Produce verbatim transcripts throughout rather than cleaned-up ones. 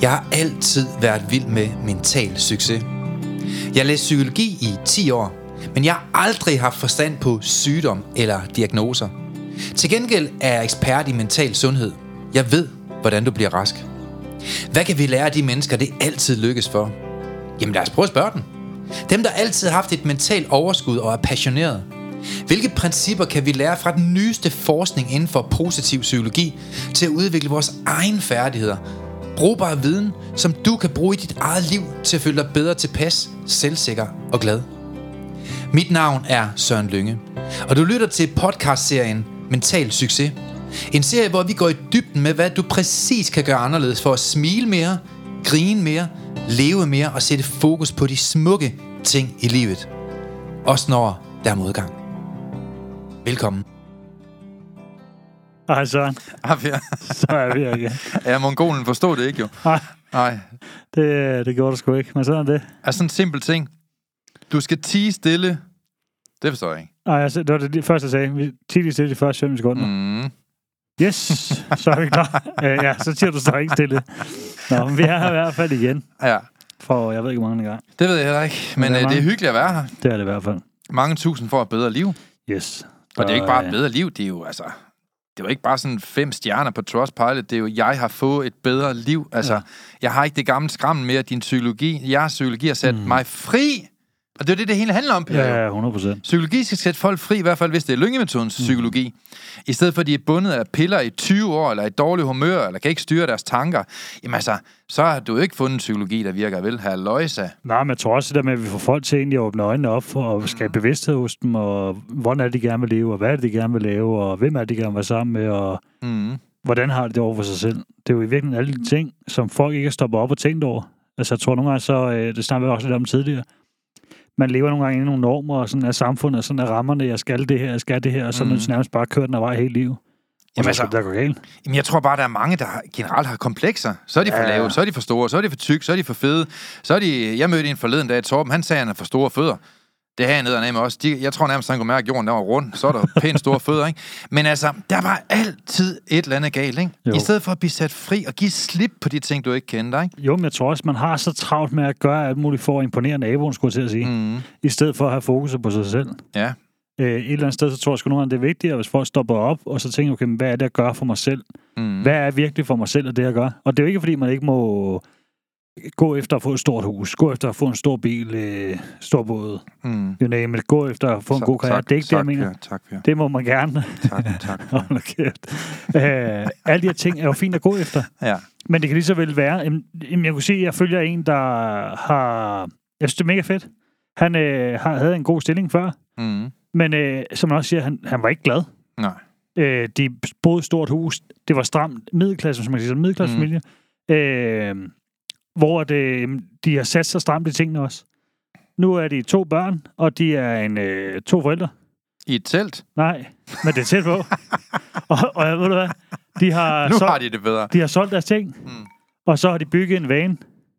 Jeg har altid været vild med mental succes. Jeg læste psykologi i ti år, men jeg har aldrig haft forstand på sygdom eller diagnoser. Til gengæld er jeg ekspert i mental sundhed. Jeg ved, hvordan du bliver rask. Hvad kan vi lære af de mennesker, det altid lykkes for? Jamen lad os prøve at spørge dem. Dem, der altid har haft et mentalt overskud og er passioneret. Hvilke principper kan vi lære fra den nyeste forskning inden for positiv psykologi til at udvikle vores egne færdigheder? Brugbar viden, som du kan bruge i dit eget liv til at føle dig bedre tilpas, selvsikker og glad. Mit navn er Søren Lynge, og du lytter til podcastserien Mental Succes. En serie, hvor vi går i dybden med, hvad du præcis kan gøre anderledes for at smile mere, grine mere, leve mere og sætte fokus på de smukke ting i livet. Også når der er modgang. Velkommen. Hej Søren. Ah, ja. Så er vi igen. Ja, mongolen forstod det ikke jo. Nej, Nej. det, det gjorde du sgu ikke, men sådan er det. Altså sådan en simpel ting. Du skal tie stille. Det forstår jeg ikke. Nej, altså, det var det første, jeg sagde. Vi tidligst stille de første fem sekunder. Mm. Yes, så er vi klar. uh, ja, så siger du så ikke stille. Nå, men vi er her i hvert fald igen. Ja. For jeg ved ikke, hvor mange gange. Det ved jeg heller ikke. Men, men det, er, det er hyggeligt at være her. Det er det i hvert fald. Mange tusind får et bedre liv. Yes. Og det er ikke bare et bedre liv. Det er jo altså... Det er jo ikke bare sådan fem stjerner på Trustpilot. Det er jo, jeg har fået et bedre liv. Altså, ja. Jeg har ikke det gamle skrammel mere. Din psykologi, jeres psykologi har sat mm. mig fri. Og det er det, det hele handler om, Per. Ja, hundrede procent. Psykologi skal sætte folk fri, i hvert fald hvis det er Lynge-metodens mm. psykologi. I stedet for, at de er bundet af piller i tyve år, eller i dårlig humør, eller kan ikke styre deres tanker. Jamen altså, så har du ikke fundet en psykologi, der virker vel. Halløjsa. Nej, men jeg tror også det der med, at vi får folk til egentlig at åbne øjnene op for at skabe bevidsthed hos dem, og hvordan er det, de gerne vil leve, og hvad er det, de gerne vil lave, og hvem er det, de gerne vil være sammen med, og mm. hvordan har det det over for sig selv. Det er jo i virkeligheden alle de ting, som folk ikke har stoppet op og tænkt over. Altså, jeg tror nogle gange, så, det snakker vi også lidt om tidligere, man lever nogle gange i nogle normer, og sådan er samfundet, og sådan er rammerne, jeg skal det her, jeg skal det her, og så mm. er nærmest bare kørt den af vej hele livet. Jamen, altså, der går galt. Jamen, jeg tror bare, der er mange, der generelt har komplekser. Så er de for ja. lave, så er de for store, så er de for tykke, så er de for fede. Så er de... Jeg mødte en forleden dag, Torben, han sagde, han er for store fødder. Det her nede med også. De, jeg tror nærmest, han kunne mærke, at jorden der var rund. Så er der pænt store fødder, ikke? Men altså, der var altid et eller andet galt, ikke? Jo. I stedet for at blive sat fri og give slip på de ting, du ikke kender, ikke? Jo, men jeg tror også, man har så travlt med at gøre alt muligt for at imponere naboen, skulle jeg til at sige. Mm. I stedet for at have fokus på sig selv. Ja. Øh, et eller andet sted, så tror jeg sgu nogle gange, det er vigtigt, hvis folk stopper op, og så tænker, okay, hvad er det, jeg gør for mig selv? Mm. Hvad er virkelig for mig selv, at det, jeg gør? Og det er jo ikke, fordi man ikke må gå efter at få et stort hus, gå efter at få en stor bil, øh, stor båd, mm. you name it, gå efter at få en tak, god karriere. Det er ikke tak, det, jeg mener. Per, tak, Per. Det må man gerne. Tak, tak. øh, alle de her ting er jo fint at gå efter. Ja. Men det kan lige så vel være, jamen, jeg kunne se, at jeg følger en, der har, jeg synes, det er mega fedt. Han øh, havde en god stilling før, mm. men øh, som man også siger, han, han var ikke glad. Nej. Øh, de boede i stort hus, det var stramt, middelklasse, som man kan sige, middelklassefamilie. Mm. Øh, hvor det, de har sat sig stramt i tingene også. Nu er de to børn, og de er en øh, to forældre. I et telt? Nej, men det er tæt på. og, og jeg ved du hvad? De har nu solgt, har de det bedre. De har solgt deres ting, mm. og så har de bygget en van,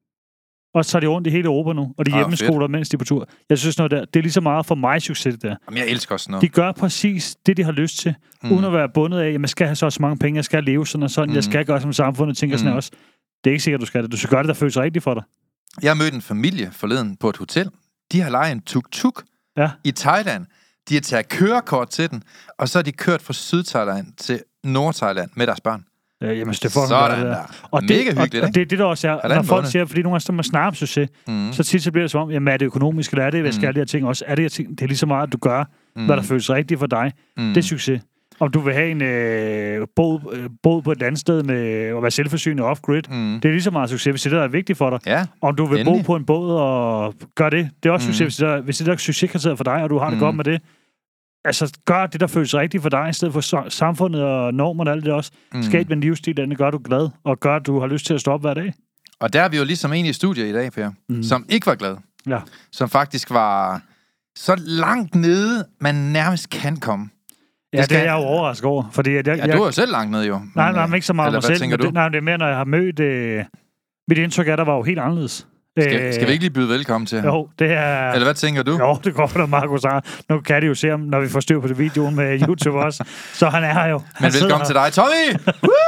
og så er de rundt i hele Europa nu, og de hjemmeskoler, mens de er på tur. Jeg synes noget der, det er lige så meget for mig succes, det der. Jamen, jeg elsker også noget. De gør præcis det, de har lyst til, mm. uden at være bundet af, at jeg skal have så mange penge, jeg skal leve sådan og sådan, mm. jeg skal gøre som samfundet, tænker mm. sådan også. Det er ikke sikkert, du skal det. Du skal gøre det, der føles rigtigt for dig. Jeg mødte en familie forleden på et hotel. De har lejet en tuk-tuk ja. i Thailand. De har taget kørekort til den, og så har de kørt fra Syd-Thailand til Nord-Thailand med deres børn. Ja, jamen, det får sådan det der. Og mega det, hyggeligt, og, og det er det, der også er, Halland når folk måned. siger, fordi nogle gange, så man snakker om succes, mm. så tit så bliver det som om, jamen er det økonomisk, eller er det, hvad skal mm. de her ting også? Er det, ting, det er lige så meget, at du gør, mm. hvad der føles rigtigt for dig. Mm. Det er succes. Om du vil have en øh, båd, øh, båd på et andet sted med at være selvforsynende off-grid, mm. det er lige så meget succes, hvis det der er vigtigt for dig. Ja, om du vil endelig. bo på en båd og gøre det, det er også mm. succes, hvis det, der, hvis det der er succeskriteriet for dig, og du har det mm. godt med det. Altså, gør det, der føles rigtigt for dig, i stedet for samfundet og normerne og alt det også. Mm. Skab en livsstil, den gør du glad, og gør, at du har lyst til at stoppe hver dag. Og der er vi jo ligesom en i studiet i dag, Per, mm. som ikke var glad. Ja. Som faktisk var så langt nede, man nærmest kan komme. Ja, det, skal... det er jeg jo overrasket over. Fordi jeg, jeg, ja, du er jo selv langt nede, jo. Men, nej, nej, men ikke så meget mig selv. Tænker det, nej, det er mere, når jeg har mødt... Øh, mit indtryk er, der var jo helt anderledes. Skal, skal vi ikke lige byde velkommen til ham? Jo, det er... Eller hvad tænker du? Jo, det går da, Markus. Nu kan de jo se ham, når vi får styr på det videoen med YouTube også. Så han er her jo. Han Men velkommen til dig, Tommy!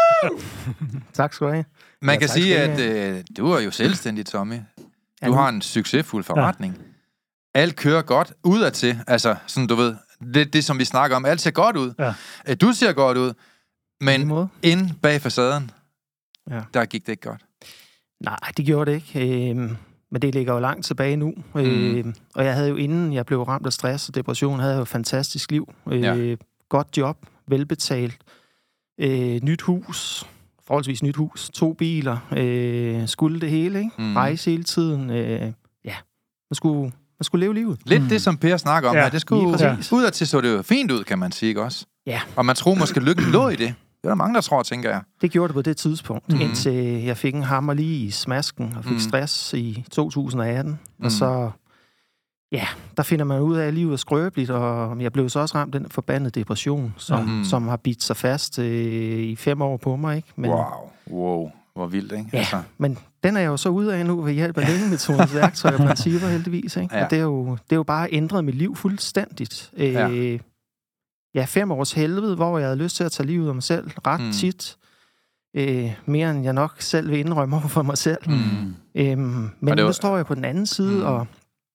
Tak skal du have. Man ja, kan sige, at øh, du er jo selvstændig, Tommy. Du har en succesfuld forretning. Ja. Alt kører godt udadtil. Altså, sådan du ved, det, det som vi snakker om, alt ser godt ud. Ja. Du ser godt ud, men inde bag facaden, ja. Der gik det ikke godt. Nej, det gjorde det ikke. Øh, men det ligger jo langt tilbage nu. Mm. Øh, og jeg havde jo, inden jeg blev ramt af stress og depression, havde jeg jo et fantastisk liv. Øh, ja. Godt job, velbetalt, øh, nyt hus, forholdsvis nyt hus, to biler, øh, skulle det hele, ikke? Mm. Rejse hele tiden. Øh, ja, man skulle, man skulle leve livet. Lidt mm. det, som Per snakker om ja, her. Det skulle ja. Ud til, så det jo fint ud, kan man sige, ikke også? Ja. Og man tror måske, lykken lå i det. Det er der mange, der tror, tænker jeg. Det gjorde det på det tidspunkt, mm. indtil jeg fik en hammer lige i smasken og fik mm. stress i to tusind atten. Mm. Og så, ja, der finder man ud af, at livet er skrøbeligt, og jeg blev så også ramt af den forbandede depression, som, mm. som har bidt sig fast øh, i fem år på mig, ikke? Men, wow, wow, hvor vildt, ikke? Ja, altså. Men den er jeg jo så ude af nu ved hjælp af længemetodens værktøjer og principper, heldigvis, ikke? Ja. Og det er, jo, det er jo bare ændret mit liv fuldstændigt. Øh, ja. Ja, fem års helvede, hvor jeg havde lyst til at tage livet af mig selv ret mm. tit. Øh, mere end jeg nok selv vil indrømme over for mig selv. Mm. Øhm, men nu var... står jeg på den anden side, mm. og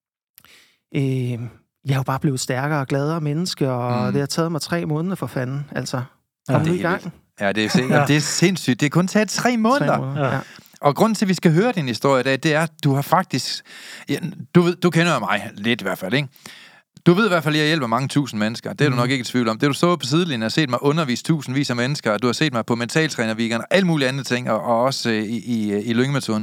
øh, jeg er jo bare blevet stærkere og gladere menneske, og mm. det har taget mig tre måneder for fanden. Altså, kom ja, nu i gang. Vildt. Ja, det er, sind- ja. det er sindssygt. Det er kun taget tre måneder. Tre måneder. Ja. Og grunden til, at vi skal høre din historie i dag, det er, at du har faktisk... Ja, du, ved, du kender jo mig lidt i hvert fald, ikke? Du ved i hvert fald, at jeg hjælper mange tusind mennesker. Det er du nok ikke i tvivl om. Det du så på sidelinjen og set mig undervise tusindvis af mennesker, og du har set mig på mentaltrænerweekend og alle mulige andre ting, og, og også øh, i, i, i lyngemetoden.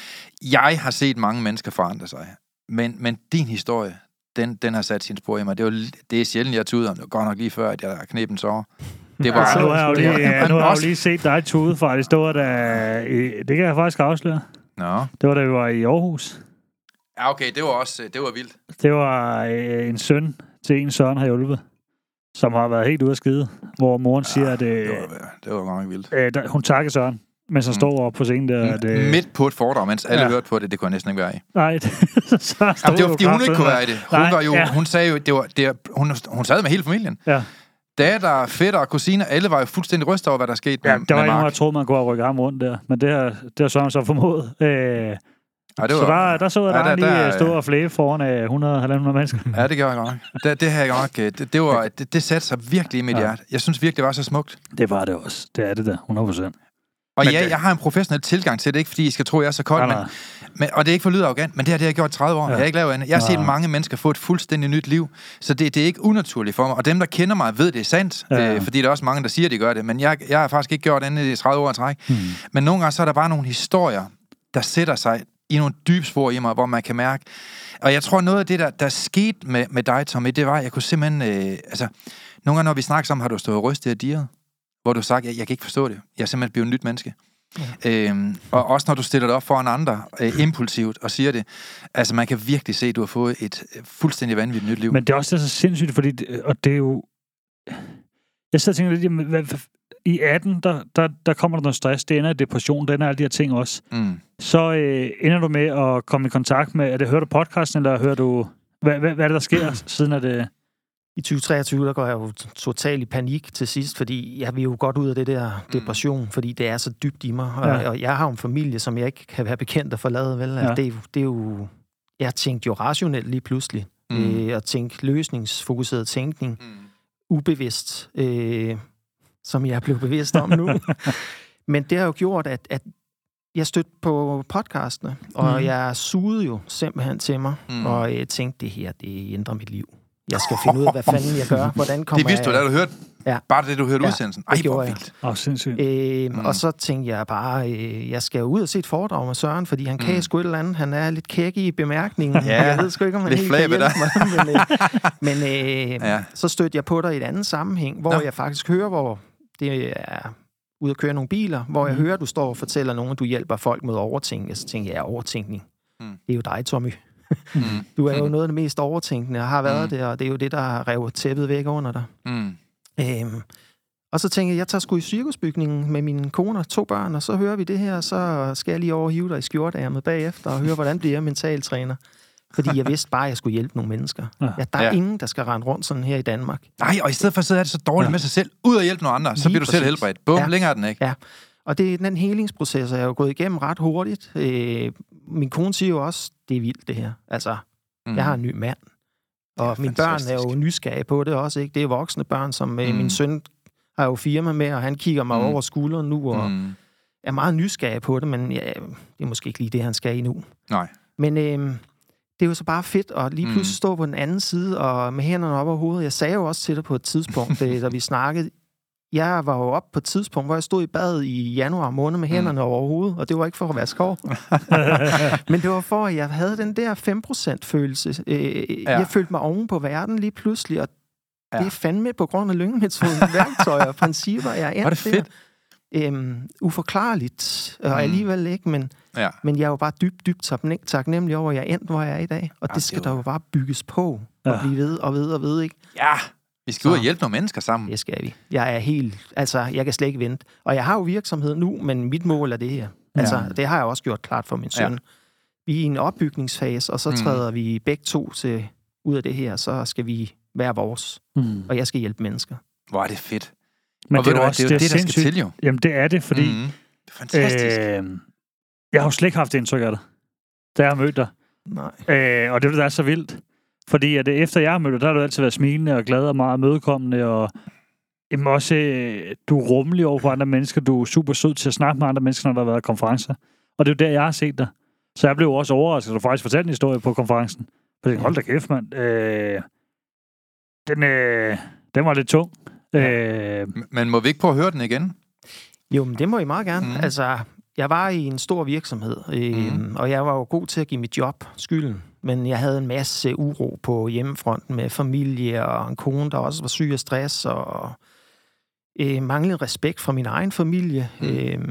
Jeg har set mange mennesker forandre sig. Men, men din historie, den, den har sat sin spor i mig. Det, var, det er sjældent, jeg tuder om. Det var godt nok lige før, at jeg knep en tår. Det var... Altså, nu har jeg jo lige, ja, nu har jeg jo lige set dig tude fra. Det stod der... Det kan jeg faktisk afsløre. Nå. Det var da vi var i Aarhus. Ja, okay, det var også, det var vildt. Det var øh, en søn til en søn har hjulpet, som har været helt ude af skide, hvor moren ja, siger, at... Øh, det var, det var godt vildt. Øh, der, hun takker Søren, mens han mm. står op på scenen der. At, øh, Midt på et foredrag, mens alle ja. hørte på det, det kunne jeg næsten ikke være i. Nej, det, så Jamen, det var fordi, hun ikke kunne være i det. Hun, Nej, var jo, ja. hun sagde jo, det var, det, hun, hun sad med hele familien. Ja. Datter, fætter og kusiner, alle var jo fuldstændig rystet over, hvad der skete med, ja, der var ikke nogen, der troede, man kunne rykke arm rundt der, men det har, det har Søren så formået. Øh, Ja, det var, så der, der så jeg, ja, der, der lige stå og flæbe foran hundrede til halvtreds mennesker. Ja, det gør jeg godt. Det, det har jeg godt. Det, det, var, det, det satte sig virkelig i mit ja. hjerte. Jeg synes virkelig, det var så smukt. Det var det også. Det er det der, hundrede procent. Og men ja, det... jeg har en professionel tilgang til det, ikke fordi I skal tro, jeg er så kold, ja, men, men, og det er ikke for lyde arrogant, men det her det har jeg gjort i tredive år. Ja. Jeg har ikke lavet andet. Jeg har set ja. mange mennesker få et fuldstændig nyt liv, så det, det er ikke unaturligt for mig. Og dem, der kender mig, ved, det er sandt, ja. øh, fordi der er også mange, der siger, at de gør det. Men jeg, jeg har faktisk ikke gjort andet i tredive år at træk. Hmm. Men nogle gange så er der bare nogle historier, der sætter sig i nogle dybe spor i mig, hvor man kan mærke. Og jeg tror, noget af det, der, der skete med, med dig, Tommy, det var, at jeg kunne simpelthen... Øh, altså, nogle gange, når vi snakker sammen, har du stået og rystet af dirret, hvor du sagt, jeg, jeg kan ikke forstå det. Jeg er simpelthen blevet et nyt menneske. Ja. Øhm, og også når du stiller dig op foran andre, øh, impulsivt, og siger det. Altså, man kan virkelig se, at du har fået et fuldstændig vanvittigt nyt liv. Men det er også så sindssygt, fordi... Og det er jo... Jeg sidder og tænker lidt, jamen, hvad, i atten, der, der, der kommer der noget stress, det ender i depression, det ender alle de her ting også. Mm. Så øh, ender du med at komme i kontakt med, er det, hører du podcasten, eller hører du, hvad, hvad, hvad er det, der sker siden af det? I tyve treogtyve, der går jeg jo totalt i panik til sidst, fordi jeg vil jo godt ud af det der depression, mm. fordi det er så dybt i mig, og, ja. og jeg har jo en familie, som jeg ikke kan være bekendt at forlade, vel? Ja. Det, det er jo, jeg tænkte jo rationelt lige pludselig, mm. øh, og tænkte løsningsfokuseret tænkning, mm. ubevidst, øh, som jeg er blevet bevidst om nu. Men det har jo gjort, at, at jeg stødte på podcastene, og mm. jeg sugede jo simpelthen til mig, mm. og jeg tænkte, det her, det ændrer mit liv. Jeg skal finde ud af, hvad fanden jeg gør, hvordan kommer jeg... Det vidste du, da du hørte, ja. bare det, du hørte ja, udsendelsen. Ej, hvor vildt. Åh, sindssygt. Øh, mm. Og så tænkte jeg bare, øh, jeg skal ud og se et foredrag med Søren, fordi han mm. kan sgu et eller andet. Han er lidt kæk i bemærkningen. Ja, jeg ved sgu ikke, om han helt kan hjælpe mig. Men, øh, men øh, ja. så stødte jeg på dig i et andet sammenhæng, hvor Nå. jeg faktisk hører, hvor det er ude at køre nogle biler, hvor jeg mm. hører, du står og fortæller nogen, du hjælper folk med overtænkning. Så tænker jeg, ja, overtænkning. Mm. Det er jo dig, Tommy. Mm. Du er jo noget af det mest overtænkende, og har været mm. det, og det er jo det, der har revet tæppet væk under dig. Mm. Øhm, Og så tænkte jeg, jeg tager sgu i cirkusbygningen med mine kone og to børn, og så hører vi det her, så skal jeg lige overhive dig i skjorteærmet bagefter, og høre, hvordan bliver jeg mentaltræner. Fordi jeg vidste bare, at jeg skulle hjælpe nogle mennesker. Ja. Ja, der er ja. ingen, der skal rende rundt sådan her i Danmark. Nej, og i stedet for at sidde det så dårligt ja. med sig selv, ud og hjælpe nogle andre, så lige bliver du præcis. selv helbredt. Bum, ja. længere den ikke. Ja, og det er den helingsproces, jeg har jo gået igennem ret hurtigt. Øh, min kone siger jo også, det er vildt det her. Altså, mm. jeg har en ny mand, og mine børn er jo nysgerrige på det også, ikke? Det er voksne børn, som mm. min søn har jo firma med, og han kigger mig mm. over skulderen nu, og mm. er meget nysgerrig på det, men ja, det er måske ikke lige det, han skal i nu. Nej. Men øh, det er jo så bare fedt at lige pludselig mm. stå på den anden side, og med hænderne op over hovedet. Jeg sagde jo også til dig på et tidspunkt, da vi snakkede, jeg var jo oppe på et tidspunkt, hvor jeg stod i badet i januar måned med hænderne mm. over hovedet, og det var ikke for at være skov. Men det var for, at jeg havde den der fem procent følelse. Øh, ja. Jeg følte mig oven på verden lige pludselig, og ja. det er fandme på grund af lyngemetoden, værktøjer og principper. Jeg er var det fedt? Øhm, uforklarligt, og mm. alligevel ikke, men, ja. men jeg er jo bare dybt, dybt taknemmelig over, at jeg er endt, hvor jeg er i dag. Og ja, det skal det der jo bare bygges på, og ja. blive ved og ved og ved, ikke? Ja, vi skal ud og hjælpe nogle mennesker sammen. Det skal vi. Jeg er helt, altså, jeg kan slet ikke vente. Og jeg har jo virksomhed nu, men mit mål er det her. Altså, ja. det har jeg også gjort klart for min søn. Ja. Vi er i en opbygningsfase, og så træder mm. vi begge to til ud af det her, så skal vi være vores. Mm. Og jeg skal hjælpe mennesker. Hvor er det fedt. Men og det er jo du, også det, er det, der skal til, jo. Jamen, det er det, fordi... Mm. Det er fantastisk. Øh, jeg har jo slet ikke haft indtryk af dig, da jeg har mødt dig. Nej. Øh, og det er det, der er så vildt. Fordi at efter jeg har mødt dig, der har du altid været smilende og glad og meget mødekommende, og jamen, også, øh, du er rummelig over for andre mennesker. Du er super sød til at snakke med andre mennesker, når der har været konferencer. Og det er jo der, jeg har set dig. Så jeg blev også overrasket, at du faktisk fortalte en historie på konferencen. For det hold da kæft, mand. Øh, den, øh, den var lidt tung. Ja. Øh, Men må vi ikke prøve at høre den igen? Jo, men det må I meget gerne. Mm. Altså, jeg var i en stor virksomhed, øh, mm. og jeg var jo god til at give mit job skylden. Men jeg havde en masse uro på hjemmefronten med familie og en kone, der også var syg af stress, og øh, manglede respekt for min egen familie. Mm. Øh,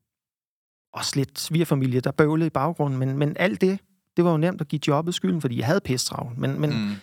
også lidt svigerfamilie, der bøvlede i baggrunden. Men, men alt det, det var jo nemt at give jobbet skylden, fordi jeg havde pestravl. Men, men mm.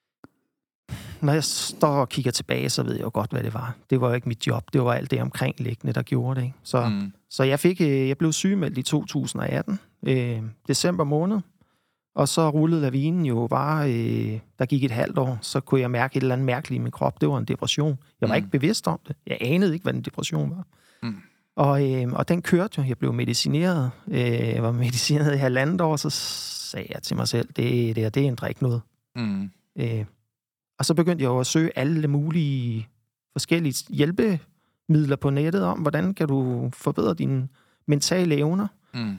når jeg står og kigger tilbage, så ved jeg jo godt, hvad det var. Det var jo ikke mit job. Det var alt det omkringliggende, der gjorde det. Ikke? Så, mm. så jeg, fik, jeg blev sygemeldt i to tusind og atten, øh, december måned. Og så rullede lavinen jo bare, øh, der gik et halvt år, så kunne jeg mærke et eller andet mærkeligt i min krop. Det var en depression. Jeg var mm. ikke bevidst om det. Jeg anede ikke, hvad en depression var. Mm. Og, øh, og den kørte jo. Jeg blev medicineret. Øh, jeg var medicineret i halvandet år, så sagde jeg til mig selv, det, det, det er en drik noget. Mm. Øh, og så begyndte jeg jo at søge alle mulige forskellige hjælpemidler på nettet om, hvordan kan du forbedre dine mentale evner. Mm.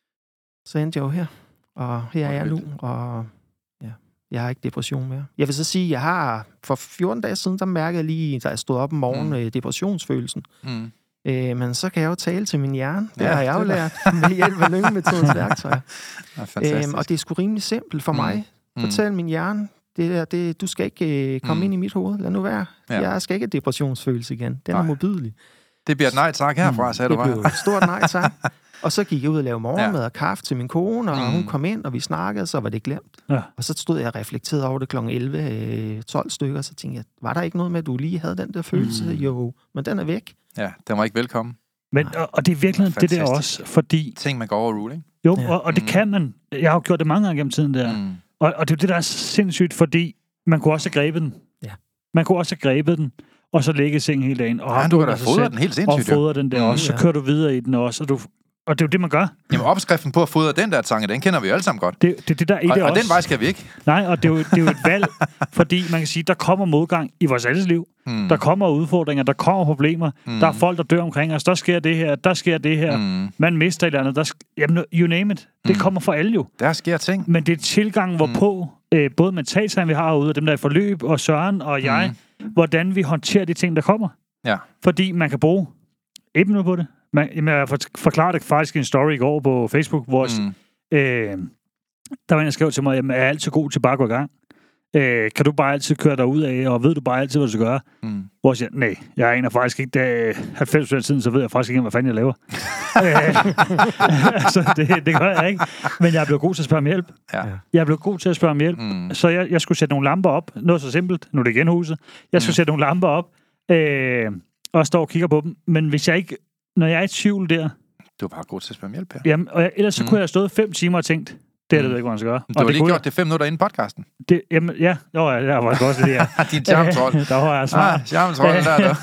Så endte jeg jo her. Og her er jeg nu, og ja, jeg har ikke depression mere. Jeg vil så sige, jeg har for fjorten dage siden, der mærkede jeg lige, da jeg stod op om morgenen, mm. depressionsfølelsen. Mm. Øh, men så kan jeg jo tale til min hjerne. Det ja, har jeg jo lært med hjælp af lyngemetodens værktøjer. Øhm, og det er sgu rimelig simpelt for mm. mig. Fortæl min hjerne, det der, det, du skal ikke øh, komme mm. ind i mit hoved. Lad nu være. Ja. Jeg skal ikke have depressionsfølelse igen. Den er modbydelig. Det bliver et nej tak herfra, mm. sagde du bare. Det blev et stort nej tak. Og så gik jeg ud og lavede morgenmad ja. og kaffe til min kone, og mm. hun kom ind, og vi snakkede, så var det glemt. Ja. Og så stod jeg og reflekterede over det klokken elleve tolv stykker, så tænkte jeg, var der ikke noget med, at du lige havde den der følelse? Mm. Jo, men den er væk. Ja, den var ikke velkommen. Men, og, og det er virkelig det der også, fordi... Ting, man går over ikke? Jo, ja. og, og det mm. kan man. Jeg har jo gjort det mange gange gennem tiden der. Mm. Og, og det er det, der er sindssygt, fordi man kunne også have grebet den. Ja. Man kunne også have grebet den, og så ligge i sengen hele dagen. Og ja, du kan da fodre den helt sindssygt. Og fodre den der mm, også, så ja. kører du videre i den også, og du... Og det er jo det, man gør. Jamen, opskriften på at fodre den der tanke, den kender vi jo alle sammen godt. Det, det, det der i og, det og også. den vej skal vi ikke. Nej, og det er, jo, det er jo et valg, fordi man kan sige, der kommer modgang i vores alles liv. Mm. Der kommer udfordringer, der kommer problemer. Mm. Der er folk, der dør omkring os. Der sker det her, der sker det her. Mm. Man mister et eller andet. Der sk- Jamen, you name it. Det mm. kommer for alle jo. Der sker ting. Men det er tilgangen, hvorpå mm. øh, både mentalsegn, vi har herude, og dem, der er i forløb, og Søren og jeg, mm. hvordan vi håndterer de ting, der kommer. Ja. Fordi man kan bruge et minut på det. Man, jamen, jeg forklarede det faktisk i en story i går på Facebook, hvor mm. øh, der var en, der skrev til mig, at jeg er altid god til bare at gå i gang. Øh, kan du bare altid køre dig ud af, og ved du bare altid, hvad du skal gøre? Mm. Hvor jeg siger, nej, jeg aner faktisk ikke, da halvfems procent af tiden, så ved jeg faktisk ikke, hvad fanden jeg laver. altså, det, det gør jeg ikke. Men jeg er blevet god til at spørge om hjælp. Ja. Jeg er blevet god til at spørge om hjælp. Mm. Så jeg, jeg skulle sætte nogle lamper op. Noget så simpelt. Nu er det igen huset. Jeg skulle mm. sætte nogle lamper op. Øh, og står og kigger på dem. Men hvis jeg ikke, når jeg er i tvivl der... Du er bare god til at spørge om hjælp her. Jamen, og jeg, ellers så mm. kunne jeg have stået fem timer og tænkt, det er det, mm. ikke, hvad man skal gøre. Du har lige gjort jeg... det fem minutter inden podcasten. Det, jamen, ja, jo, ja, der var også det der. Din charmetrol. Der var jeg smart. Ah, charmetrol der,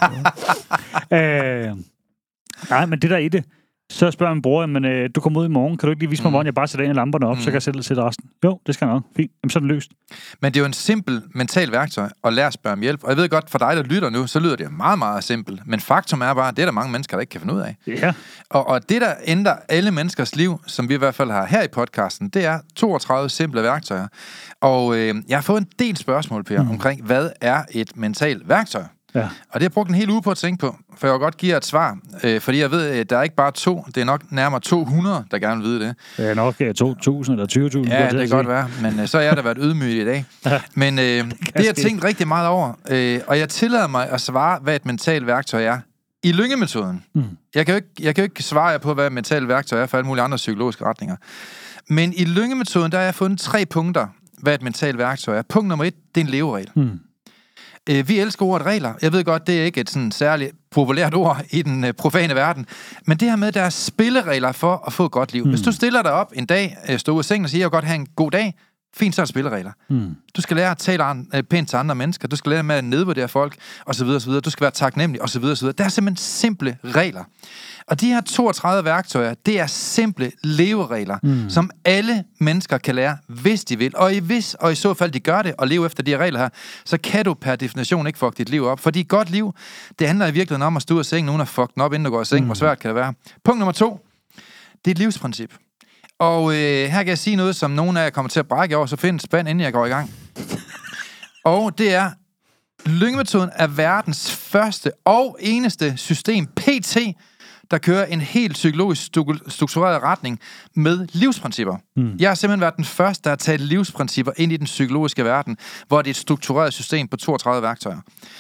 du. øh, nej, men det der i det, så spørger min bror, men øh, du kommer ud i morgen, kan du ikke lige vise mig, mm. hvordan jeg bare sætter en af lamperne op, mm. så kan jeg selv sætte resten? Jo, det skal jeg nok. Fint. Jamen, så er det løst. Men det er jo en simpel mental værktøj at lære at spørge om hjælp. Og jeg ved godt, for dig, der lytter nu, så lyder det meget, meget simpelt. Men faktum er bare, det er der mange mennesker, der ikke kan finde ud af. Ja. Og, og det, der ændrer alle menneskers liv, som vi i hvert fald har her i podcasten, det er toogtredive simple værktøjer. Og øh, jeg har fået en del spørgsmål, Per, mm. omkring, hvad er et mentalt værktøj? Ja. Og det har jeg brugt en hel uge på at tænke på, for jeg vil godt give jer et svar, øh, fordi jeg ved, at der er ikke bare to, det er nok nærmere to hundrede, der gerne vil vide det. Det er nok to tusind eller tyve tusind. Ja, det kan godt være, men øh, så er jeg da været ydmyg i dag. Men øh, det, det har jeg tænkt rigtig meget over, øh, og jeg tillader mig at svare, hvad et mentalt værktøj er, i lyngemetoden. Mm. Jeg kan jo ikke, jeg kan jo ikke svare jer på, hvad et mentalt værktøj er for alle mulige andre psykologiske retninger. Men i lyngemetoden, der har jeg fundet tre punkter, hvad et mentalt værktøj er. Punkt nummer et, det er en leveregel. Mm. Vi elsker ordet regler. Jeg ved godt, det er ikke et sådan særligt populært ord i den uh, profane verden. Men det her med, der er spilleregler for at få et godt liv. Mm. Hvis du stiller dig op en dag, står ud af sengen og siger, jeg vil godt have en god dag, fint, så er der spilleregler. Mm. Du skal lære at tale an, uh, pænt til andre mennesker. Du skal lære med at nedvurdere folk, osv. osv. Du skal være taknemmelig, osv. osv. Der er simpelthen simple regler. Og de her toogtredive værktøjer, det er simple leveregler, mm. som alle mennesker kan lære, hvis de vil. Og i hvis, og i så fald de gør det, og lever efter de her regler her, så kan du per definition ikke fuck dit liv op. Fordi et godt liv, det handler i virkeligheden om at stå ud af sengen, nogen har fucket den op, inden du går i seng. Mm. Hvor svært kan det være? Punkt nummer to, det er et livsprincip. Og øh, her kan jeg sige noget, som nogen af jer kommer til at brække over, så find en spand, inden jeg går i gang. Og det er, lyngemetoden er verdens første og eneste system, P T, der kører en helt psykologisk struktureret retning med livsprincipper. Mm. Jeg har simpelthen været den første, der har taget livsprincipper ind i den psykologiske verden, hvor det er et struktureret system på toogtredive værktøjer.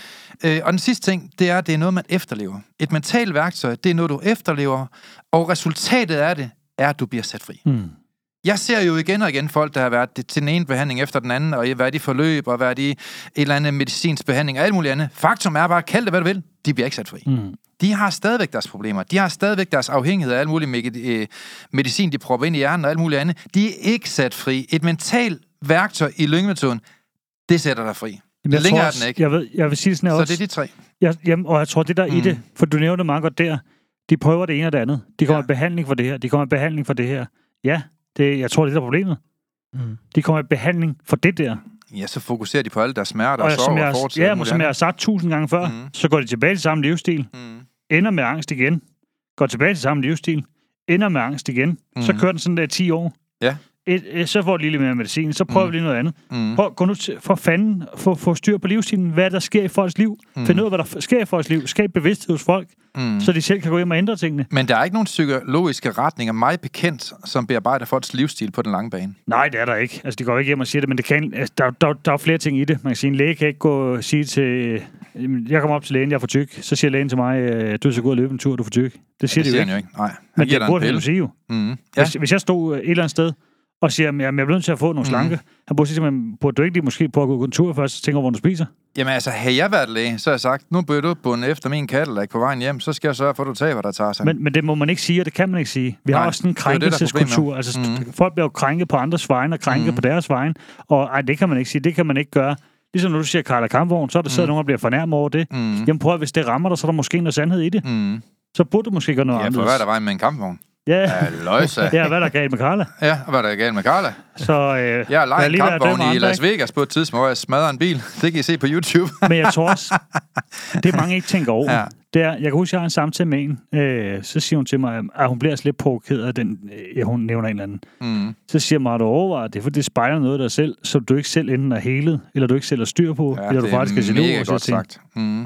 Øh, og den sidste ting, det er, at det er noget, man efterlever. Et mentalt værktøj, det er noget, du efterlever, og resultatet af det er, at du bliver sat fri. Mm. Jeg ser jo igen og igen folk, der har været til den ene behandling efter den anden, og været i forløb, og været i et eller andet medicinsk behandling, og alt muligt andet. Faktum er bare, kald det, hvad du vil, de bliver ikke sat fri. Mm. De har stadigvæk deres problemer. De har stadigvæk deres afhængighed af alt muligt med, medicin, de propper ind i hjernen og alt muligt andet. De er ikke sat fri. Et mentalt værktøj i lyngemetoden, det sætter dig fri. Det længere er den ikke. Jeg, ved, jeg vil sige sådan her Så også. det er de tre. Jeg, jamen, og jeg tror, det der mm. i det, for du nævnte meget godt der, de prøver det ene og det andet. De kommer ja. i behandling for det her. De kommer i behandling for det her. Ja, det, jeg tror, det er der problemet. Mm. De kommer i behandling for det der. Ja, så fokuserer de på alle deres smerter og, og sorg og fortid. Ja, men som jeg har sagt tusind gange før, mm. så går de tilbage til samme livsstil, mm. ender med angst igen, går tilbage til samme livsstil, ender med angst igen, mm. så kører den sådan der ti år. Ja. Et, et, så får de lige mere medicin, så prøver mm. vi lige noget andet. Mm. Prøv, gå nu til, for fanden, få, få styr på livsstilen, hvad der sker i folks liv. Mm. Find ud af, hvad der sker i folks liv. Skab bevidsthed hos folk, mm. så de selv kan gå hjem og ændre tingene. Men der er ikke nogen psykologiske retninger, mig bekendt, som bearbejder folks livsstil på den lange bane. Nej, det er der ikke. Altså, de går ikke hjem og siger det, men det kan, altså, der, der, der er flere ting i det. Man kan sige, en læge kan ikke gå og sige til... Jeg kommer op til lægen, jeg er for tyk. Så siger lægen til mig, du er så god at løbe en tur, du er for tyk. Det siger ja, det de jo ikke. ikke. ikke. Nej, men det burde han jo sige jo. Mm. Ja. Hvis, hvis jeg stod et eller andet sted, og siger, at jeg bliver nødt til at få nogle slanke. Mm. Han burde sige, men burde du ikke lige måske på at gå en tur først, og tænke over, hvor du spiser? Jamen altså, havde jeg været læge, så har jeg sagt, nu bør du bunde efter min Cadillac på vejen hjem, så skal jeg sørge for, at du tager, hvad der tager sig. Men, men det må man ikke sige, og det kan man ikke sige. Vi Nej, har også sådan en krænkelseskultur. Altså, mm. folk bliver jo krænket på andres vegne, og krænket mm. på deres vegne. Og ej, det kan man ikke sige, det kan man ikke gøre. Ligesom når du siger Karla Kampvogn, så er der sidder mm. nogen, der bliver fornærmet over det. Mm. Jamen prøv at, hvis det rammer dig, så er der måske noget sandhed i det. Mm. Så burde du måske gøre noget ja, andet. Ja, for hvad er der vejen med en kampvogn? Ja, løjse. ja, hvad er der galt med Karla? Ja, hvad er der galt med Karla? Så, øh, jeg har lejet en kampvogn i Las Vegas på et tidspunkt, hvor jeg smadrede en bil. Det kan I se på YouTube. Men jeg tror også, det mange ikke tænker over. Ja. Det er, jeg kan huske, jeg har en samtale med en. Øh, så siger hun til mig, at hun bliver altså lidt provokeret af den, ja, hun nævner en eller anden. Mm. Så siger mig, at du overvejer det, for det spejler noget af dig selv, som du ikke selv enten er helet, eller du ikke selv er styr på, ja, eller du faktisk skal se nu. Mega godt sagt. Mm.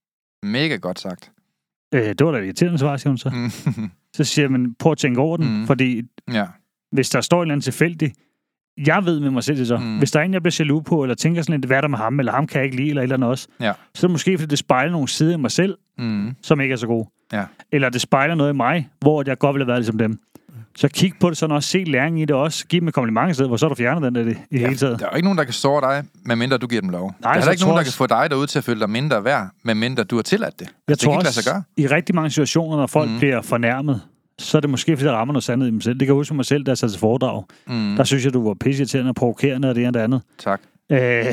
Mega godt sagt. Øh, det var da irriterende svar, siger hun så. Mm. Så siger jeg, men prøv at tænke over den, mm. fordi ja. hvis der står en eller anden tilfældig, jeg ved med mig selv det så, mm. hvis der er en, jeg bliver jaloux på, eller tænker sådan lidt, hvad er der med ham, eller ham kan jeg ikke lide, eller et eller andet også, ja. så er det måske, fordi det spejler nogle sider af mig selv, mm. som ikke er så gode. Ja. Eller det spejler noget i mig, hvor jeg godt ville have været ligesom dem. Så kig på det sådan også, se læring i det også. Giv dem et kompliment i stedet, hvor så har du fjernet den der i ja, hele taget. Der er jo ikke nogen, der kan såre dig, medmindre du giver dem lov. Nej, der er ikke nogen, der kan få dig derude til at føle dig mindre værd, medmindre du har tilladt det. Jeg altså, tror det kan også, ikke lade sig gøre. I rigtig mange situationer, når folk mm. bliver fornærmet, så er det måske, fordi der rammer noget sandhed i dem selv. Det kan jeg huske mig selv, da jeg satte til foredrag. Mm. Der synes jeg, du var pisseirriterende og provokerende og det ene og det andet. Tak. Øh,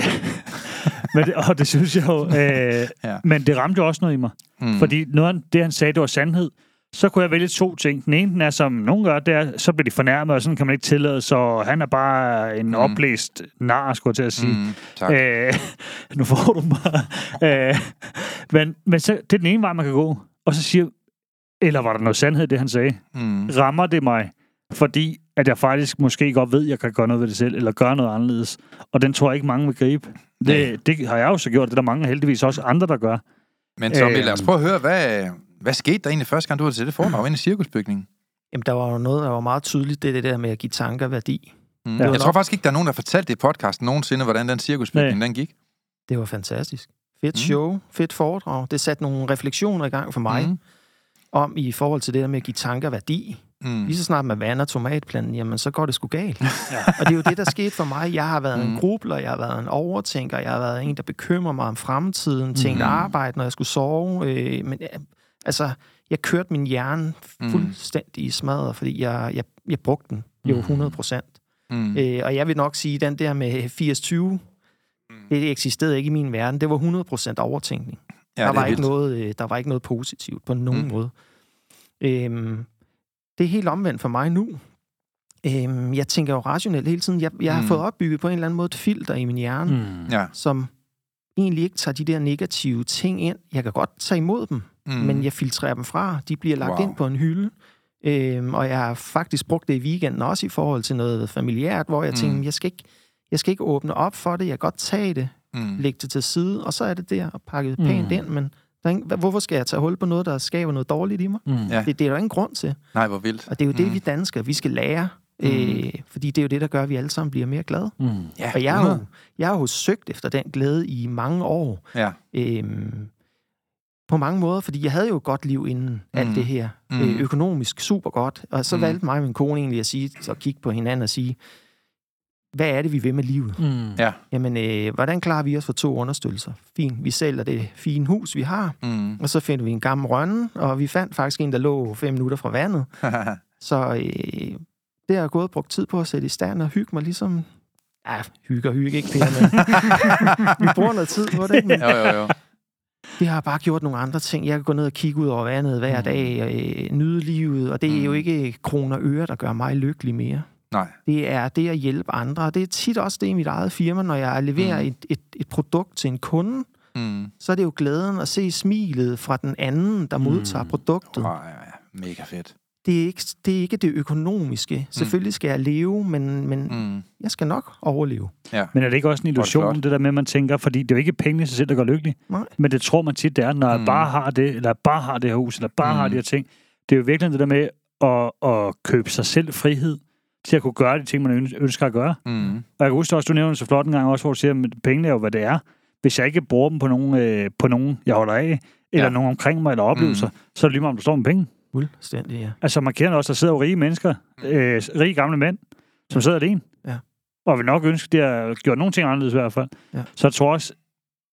men det, og det synes jeg jo. Øh, ja. Men det ramte jo også noget i mig. Mm. Fordi noget af det, han sagde, det var sandhed. Så kunne jeg vælge to ting. Den ene den er, som nogen gør, det er, så bliver de fornærmet, og sådan kan man ikke tillade, så han er bare en mm. oplæst nar, skulle jeg til at sige. Mm, tak. Øh, nu får du mig. øh, men men så, det er den ene vej, man kan gå. Og så siger, eller var der noget sandhed, det han sagde? Mm. Rammer det mig, fordi at jeg faktisk måske godt ved, at jeg kan gøre noget ved det selv, eller gøre noget anderledes. Og den tror jeg ikke, mange vil gribe. Det, det har jeg jo så gjort, det er der mange heldigvis også andre, der gør. Men så lad os prøve at høre, hvad... Hvad skete der egentlig første gang, du havde til det foredrag inde i cirkusbygningen? Jamen, der var jo noget, der var meget tydeligt, det er det der med at give tanker værdi. Mm. Jeg nok... tror faktisk ikke, der er nogen, der fortalte i podcasten nogensinde, hvordan den cirkusbygning, Nej. den gik. Det var fantastisk. Fedt show, mm. fedt foredrag. Det satte nogle refleksioner i gang for mig, mm. om i forhold til det der med at give tanker værdi. Mm. Lige så snart man vander tomatplanten, jamen, så går det sgu galt. Ja. Og det er jo det, der skete for mig. Jeg har været mm. en grubler, jeg har været en overtænker, jeg har været en, der bekymrer mig om fremtiden, tænkte mm. arbejde, når jeg skulle sove. Øh, men... Altså, jeg kørte min hjerne fuldstændig i smadret, fordi jeg, jeg, jeg brugte den jo hundrede procent. Mm. Øh, og jeg vil nok sige, den der med firs tyve, mm. det eksisterede ikke i min verden. Det var hundrede procent overtænkning. Ja, der, var ikke noget, der var ikke noget positivt på nogen mm. måde. Øhm, det er helt omvendt for mig nu. Øhm, jeg tænker jo rationelt hele tiden. Jeg, jeg har mm. fået opbygget på en eller anden måde et filter i min hjerne, mm. ja. som egentlig ikke tager de der negative ting ind. Jeg kan godt tage imod dem, mm. men jeg filtrerer dem fra. De bliver lagt wow. ind på en hylde. Øhm, og jeg har faktisk brugt det i weekenden også i forhold til noget familiært, hvor jeg mm. tænkte, jeg skal, ikke, jeg skal ikke åbne op for det. Jeg kan godt tage det, mm. lægge det til side, og så er det der og pakket mm. pænt ind. Men der er ingen, hvorfor skal jeg tage hul på noget, der skaber noget dårligt i mig? Mm. Det, det er der ingen grund til. Nej, hvor vildt. Og det er jo mm. det, vi danskere, vi skal lære. Mm. Øh, fordi det er jo det, der gør, at vi alle sammen bliver mere glade. Mm. Ja, og jeg har, jo, jeg har jo søgt efter den glæde i mange år. Ja. Øhm, på mange måder, fordi jeg havde jo et godt liv inden mm. alt det her. Mm. Øh, økonomisk super godt. Og så mm. valgte mig og min kone egentlig at sige, så kigge på hinanden og sige, hvad er det, vi vil med livet? Mm. Ja. Jamen, øh, hvordan klarer vi os for to understøttelser? Fint, vi sælger det fine hus, vi har, mm. og så finder vi en gammel rønne, og vi fandt faktisk en, der lå fem minutter fra vandet. så øh, det har jeg gået og brugt tid på at sætte i stand og hygge mig ligesom... Ja, hygge og hygge, ikke Per, men vi bruger noget tid på det, ikke? Men... Jo, jo, jo. Det har bare gjort nogle andre ting. Jeg kan gå ned og kigge ud over vandet hver mm. dag, og øh, nyde livet, og det er mm. jo ikke kroner og øre, der gør mig lykkelig mere. Nej. Det er det at hjælpe andre, og det er tit også det i mit eget firma, når jeg leverer mm. et, et, et produkt til en kunde, mm. så er det jo glæden at se smilet fra den anden, der modtager mm. produktet. Oh, ja, ja. Mega fedt. Det er, ikke, det er ikke det økonomiske. Mm. Selvfølgelig skal jeg leve, men, men mm. jeg skal nok overleve. Ja. Men er det ikke også en illusion, det, det der med, at man tænker, fordi det er jo ikke pengene i sig selv, der gør lykkelig, Nej. men det tror man tit, det er, når mm. jeg bare har det, eller bare har det her hus, eller bare mm. har de her ting. Det er jo virkelig det der med at, at købe sig selv frihed, til at kunne gøre de ting, man ønsker at gøre. Mm. Og jeg kan huske også, du nævner så flot en gang også, hvor du siger, at pengene er jo, hvad det er. Hvis jeg ikke bruger dem på nogen, øh, på nogen jeg holder af, eller ja. nogen omkring mig, eller oplevelser, mm. så er det lige meget, om du står med penge. Fuldstændig, ja. Altså, man kender også, der sidder jo rige mennesker, øh, rige gamle mænd, som sidder alene. Ja. Og vil nok ønske, de har gjort nogle ting anderledes i hvert fald. Ja. Så jeg tror også,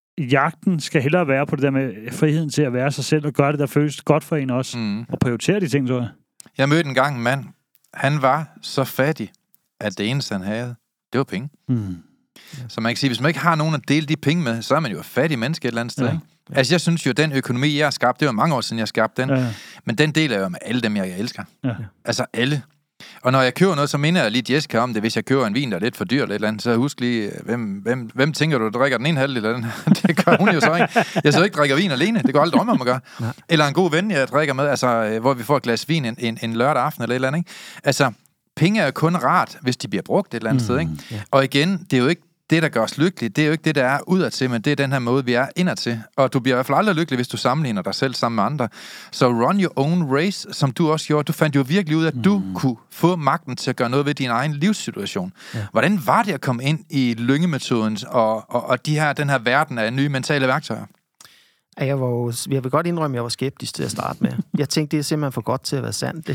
jagten skal hellere være på det der med friheden til at være sig selv, og gøre det, der føles godt for en også, mm. og prioritere de ting, tror jeg. Jeg mødte en gang en mand, han var så fattig, at det eneste, han havde, det var penge. Mm. Ja. Så man kan sige, hvis man ikke har nogen at dele de penge med, så er man jo et fattig menneske et eller andet sted, ja. Ikke? Ja. Altså, jeg synes jo, den økonomi, jeg har skabt, det var mange år siden, jeg skabte den, ja. Men den deler jeg jo med alle dem, jeg elsker. Ja. Altså alle. Og når jeg køber noget, så minder jeg lige Jessica om det. Hvis jeg køber en vin, der er lidt for dyr eller et eller andet, så husk lige, hvem, hvem, hvem tænker du, der drikker den ene halvdel eller den? Det gør hun jo så ikke. Jeg så ikke drikker vin alene. Det går aldrig drømme om at gøre. Ja. Eller en god ven, jeg drikker med, altså, hvor vi får et glas vin en, en, en lørdag aften eller et eller andet. Ikke? Altså, penge er kun rart, hvis de bliver brugt et eller andet mm, sted. Ikke? Ja. Og igen, det er jo ikke det, der gør os lykkelige, det er jo ikke det, der er udadtil, men det er den her måde, vi er indadtil. Og du bliver i hvert fald aldrig lykkelig, hvis du sammenligner dig selv sammen med andre. Så run your own race, som du også gjorde. Du fandt jo virkelig ud af, at du mm. kunne få magten til at gøre noget ved din egen livssituation. Ja. Hvordan var det at komme ind i lyngemetoden og, og, og de her, den her verden af nye mentale værktøjer? Jeg, var jo, jeg vil godt indrømme, at jeg var skeptisk til at starte med. Jeg tænkte, det er simpelthen for godt til at være sandt, det her.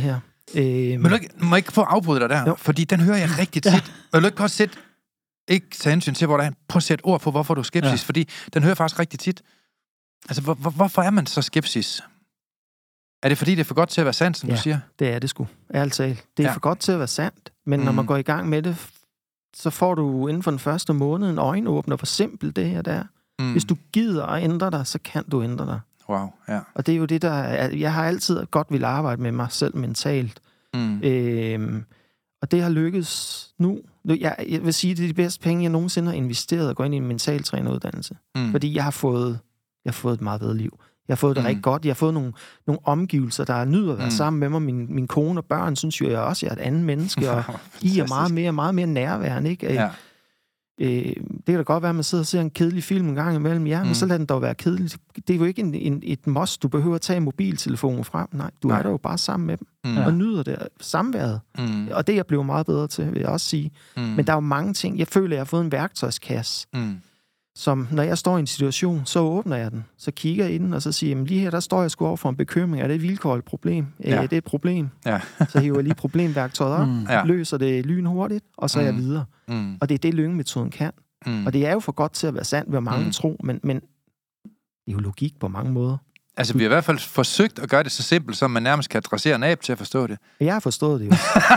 Øh, Men du ikke, må jeg ikke få afbryde dig der? Jo. Fordi den hører jeg rigtig tit. Ja. Og du ikke godt sætte, ikke tage hensyn til, hvor der er, prøv at sætte ord på, hvorfor du er skeptisk. Ja. Fordi den hører jeg faktisk rigtig tit. Altså, hvor, hvor, hvorfor er man så skeptisk? Er det fordi, det er for godt til at være sandt, som ja, du siger? det er det sgu. Ærligt talt. Det er ja. for godt til at være sandt. Men mm. når man går i gang med det, så får du inden for den første måned en øjenåbner, hvor simpelt det her der. Mm. Hvis du gider at ændre dig, så kan du ændre dig. Wow, ja. Og det er jo det, der er, jeg har altid godt ville arbejde med mig selv mentalt. Mm. Øhm, og det har lykkes nu. Jeg, jeg vil sige, det er de bedste penge, jeg nogensinde har investeret at gå ind i en mentaltræneruddannelse. Mm. Fordi jeg har fået, jeg har fået et meget bedre liv. Jeg har fået det mm. rigtig godt. Jeg har fået nogle, nogle omgivelser, der nyder at være mm. sammen med mig. Min, min kone og børn synes jo, jeg også jeg er et andet menneske, og I er meget mere, meget mere nærværende, ikke? Ja. Øh, det kan da godt være, at man sidder og ser en kedelig film en gang imellem. Ja, mm. men så lad den dog være kedelig. Det er jo ikke en, en, et must, du behøver at tage mobiltelefonen frem. Nej, du Nej. er der jo bare sammen med dem, mm. og nyder det samværet. Mm. Og det er jeg blevet meget bedre til, vil jeg også sige. Mm. Men der er jo mange ting. Jeg føler, jeg har fået en værktøjskasse, mm. som når jeg står i en situation, så åbner jeg den. Så kigger jeg i den, og så siger jeg, lige her, der står jeg sgu over for en bekymring. Er det et vilkår et problem? Ja. Øh, det er et problem. Ja. Så hiver jeg lige problemværktøjet op, mm. ja. løser det lynhurtigt, og så er jeg videre. Mm. Og det er det, Lynge-metoden kan. Mm. Og det er jo for godt til at være sandt, hvad mange mm. tror, men, men det er jo logik på mange måder. Altså, vi har i hvert fald forsøgt at gøre det så simpelt, som man nærmest kan adressere en abe til at forstå det. Jeg har forstået det jo.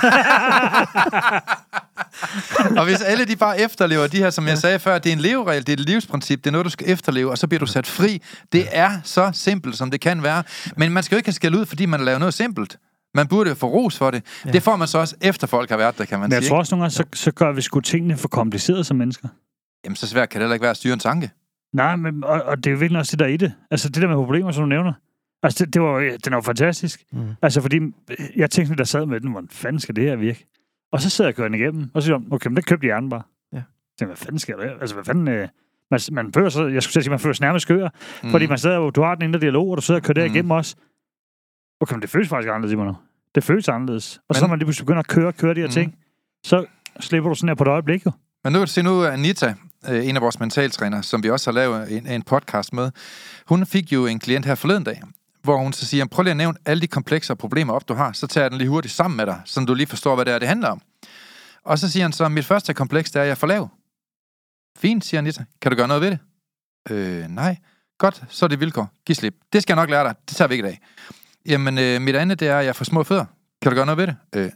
Og hvis alle de bare efterlever de her, som jeg sagde før, det er en leveregel, det er et livsprincip, det er noget, du skal efterleve, og så bliver du sat fri. Det er så simpelt, som det kan være. Men man skal jo ikke have skæld ud, fordi man laver noget simpelt. Man burde få ros for det. Ja. Det får man så også efter folk har været der, kan man sige. Men jeg tror også nogle gange, så, så gør vi sgu tingene for komplicerede som mennesker. Jamen, så svært kan det heller ikke være at styre en tanke. Nej, men, og, og det er jo virkelig også det der i det. Altså, det der med problemer, som du nævner. Altså, det, det var, den er jo fantastisk. Mm. Altså, fordi jeg tænkte, der sad med den, hvordan fanden skal det her virke? Og så sidder jeg og kører den igennem, og så siger jeg, okay, men der købte hjernen bare. Ja. Jeg tænkte, hvad fanden sker der? Altså, hvad fanden... Øh, man, man føler sig, jeg skulle sige, man føler sig nærmest skør, mm. fordi man sidder, du har den indre dialog, og du sidder og kører der igennem mm. også. Okay, men det føles faktisk anderledes i mig nu. Det føles anderledes. Og men, så når man lige pludselig begynder at køre, køre de her mm. ting, så slipper du sådan her på et øjeblik, jo. Men nu kan du se, nu Anita, en af vores mentaltrænere, som vi også har lavet en, en podcast med, hun fik jo en klient her forleden dag, hvor hun så siger, prøv lige at nævne alle de komplekse og problemer op, du har, så tager jeg den lige hurtigt sammen med dig, så du lige forstår, hvad det er, det handler om. Og så siger han så, mit første kompleks, det er, at jeg er for lav. Fint, siger Anita. Kan du gøre noget ved det? Øh, nej. Godt, så er det vilkår. Giv slip. Det skal jeg nok lære dig. Det tager vi ikke i dag. Jamen, øh, mit andet, det er, at jeg er for små fødder. Kan du gøre noget ved det? Øh,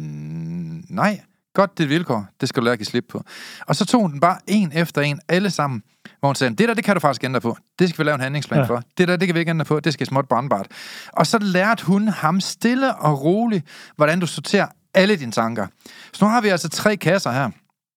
mm, nej. Godt, det er vilkår. Det skal du lære at give slip på. Og så tog hun den bare en efter en, alle sammen, hvor hun sagde, det der, det kan du faktisk ændre på. Det skal vi lave en handlingsplan ja. for. Det der, det kan vi ikke ændre på. Det skal småt brandbart. Og så lærte hun ham stille og roligt, hvordan du sorterer alle dine tanker. Så nu har vi altså tre kasser her.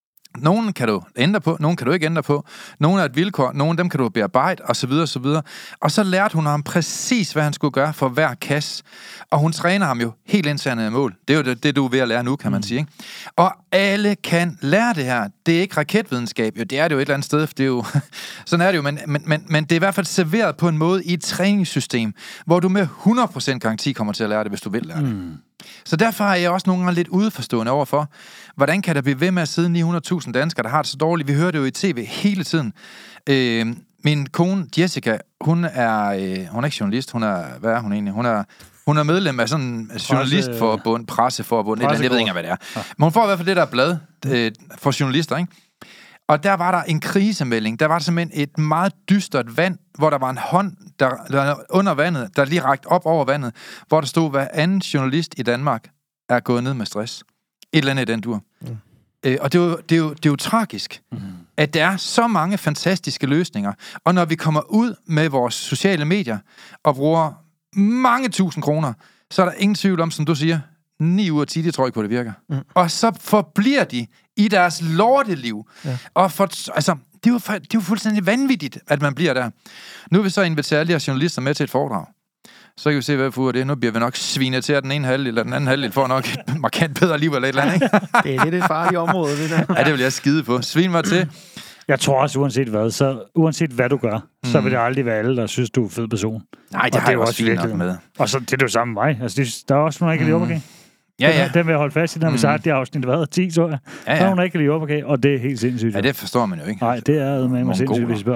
Nogle kan du ændre på, nogle kan du ikke ændre på. Nogle er et vilkår, nogle af dem kan du bearbejde, og så videre, og så videre. Og så lærte hun ham præcis, hvad han skulle gøre for hver kasse. Og hun træner ham jo helt indsandet af mål. Det er jo det, det, du er ved at lære nu, kan man sige. Ikke? Og alle kan lære det her. Det er ikke raketvidenskab. Jo, det er det jo et eller andet sted. Det er jo, sådan er det jo. Men, men, men, men det er i hvert fald serveret på en måde i et træningssystem, hvor du med hundrede procent garanti kommer til at lære det, hvis du vil lære det. Mm. Så derfor er jeg også nogle gange lidt udeforstående overfor, hvordan kan der blive ved med at sidde ni hundrede tusind danskere, der har det så dårligt? Vi hører det jo i tv hele tiden. Øh, min kone Jessica, hun er, øh, hun er ikke journalist, hun er, hvad er hun egentlig? Hun er, hun er medlem af sådan en journalistforbund, presseforbund, et eller andet, jeg ved ikke, hvad det er. Ja. Men hun får i hvert fald det der blad øh, for journalister, ikke? Og der var der en krisemelding. Der var simpelthen et meget dystert vand, hvor der var en hånd der, der under vandet, der lige rakte op over vandet, hvor der stod, hver anden journalist i Danmark er gået ned med stress. Et eller andet i den dur. Mm. Øh, og det er, jo, det, er jo, det er jo tragisk, mm. at der er så mange fantastiske løsninger. Og når vi kommer ud med vores sociale medier og bruger mange tusind kroner, så er der ingen tvivl om, som du siger, ni ud af ti, det tror jeg på, det virker. Mm. Og så forbliver de i deres lorteliv. Ja. Og for, altså, det er, jo, det er jo fuldstændig vanvittigt, at man bliver der. Nu vil vi så invitere alle de her journalister med til et foredrag. Så kan vi se, hvad for det er. Nu bliver vi nok svinet til, at den ene halvdel eller den anden halvdel får nok et markant bedre liv eller et eller andet, ikke? Det er lidt et farligt område, det der. Ja, det vil jeg skide på. Svin mig til. Jeg tror også, uanset hvad, så uanset hvad du gør, mm. så vil det aldrig være alle, der synes, du er en fed person. Nej, det og har det jeg også fint nok med. Og så det er det jo samme med mig. Altså, det, der er også nogen, der ikke kan lide op, okay? Ja, ja. Den, den vil jeg holde fast i, når vi mm. så har det afsnit, hvad? ti, så jeg. Ja, ja. Der er nogen, der ikke kan lide op, okay? Og det er helt sindssygt. Ja, det forstår man jo ikke. Nej, det er med mig sindssygt, hvis I spørger mig.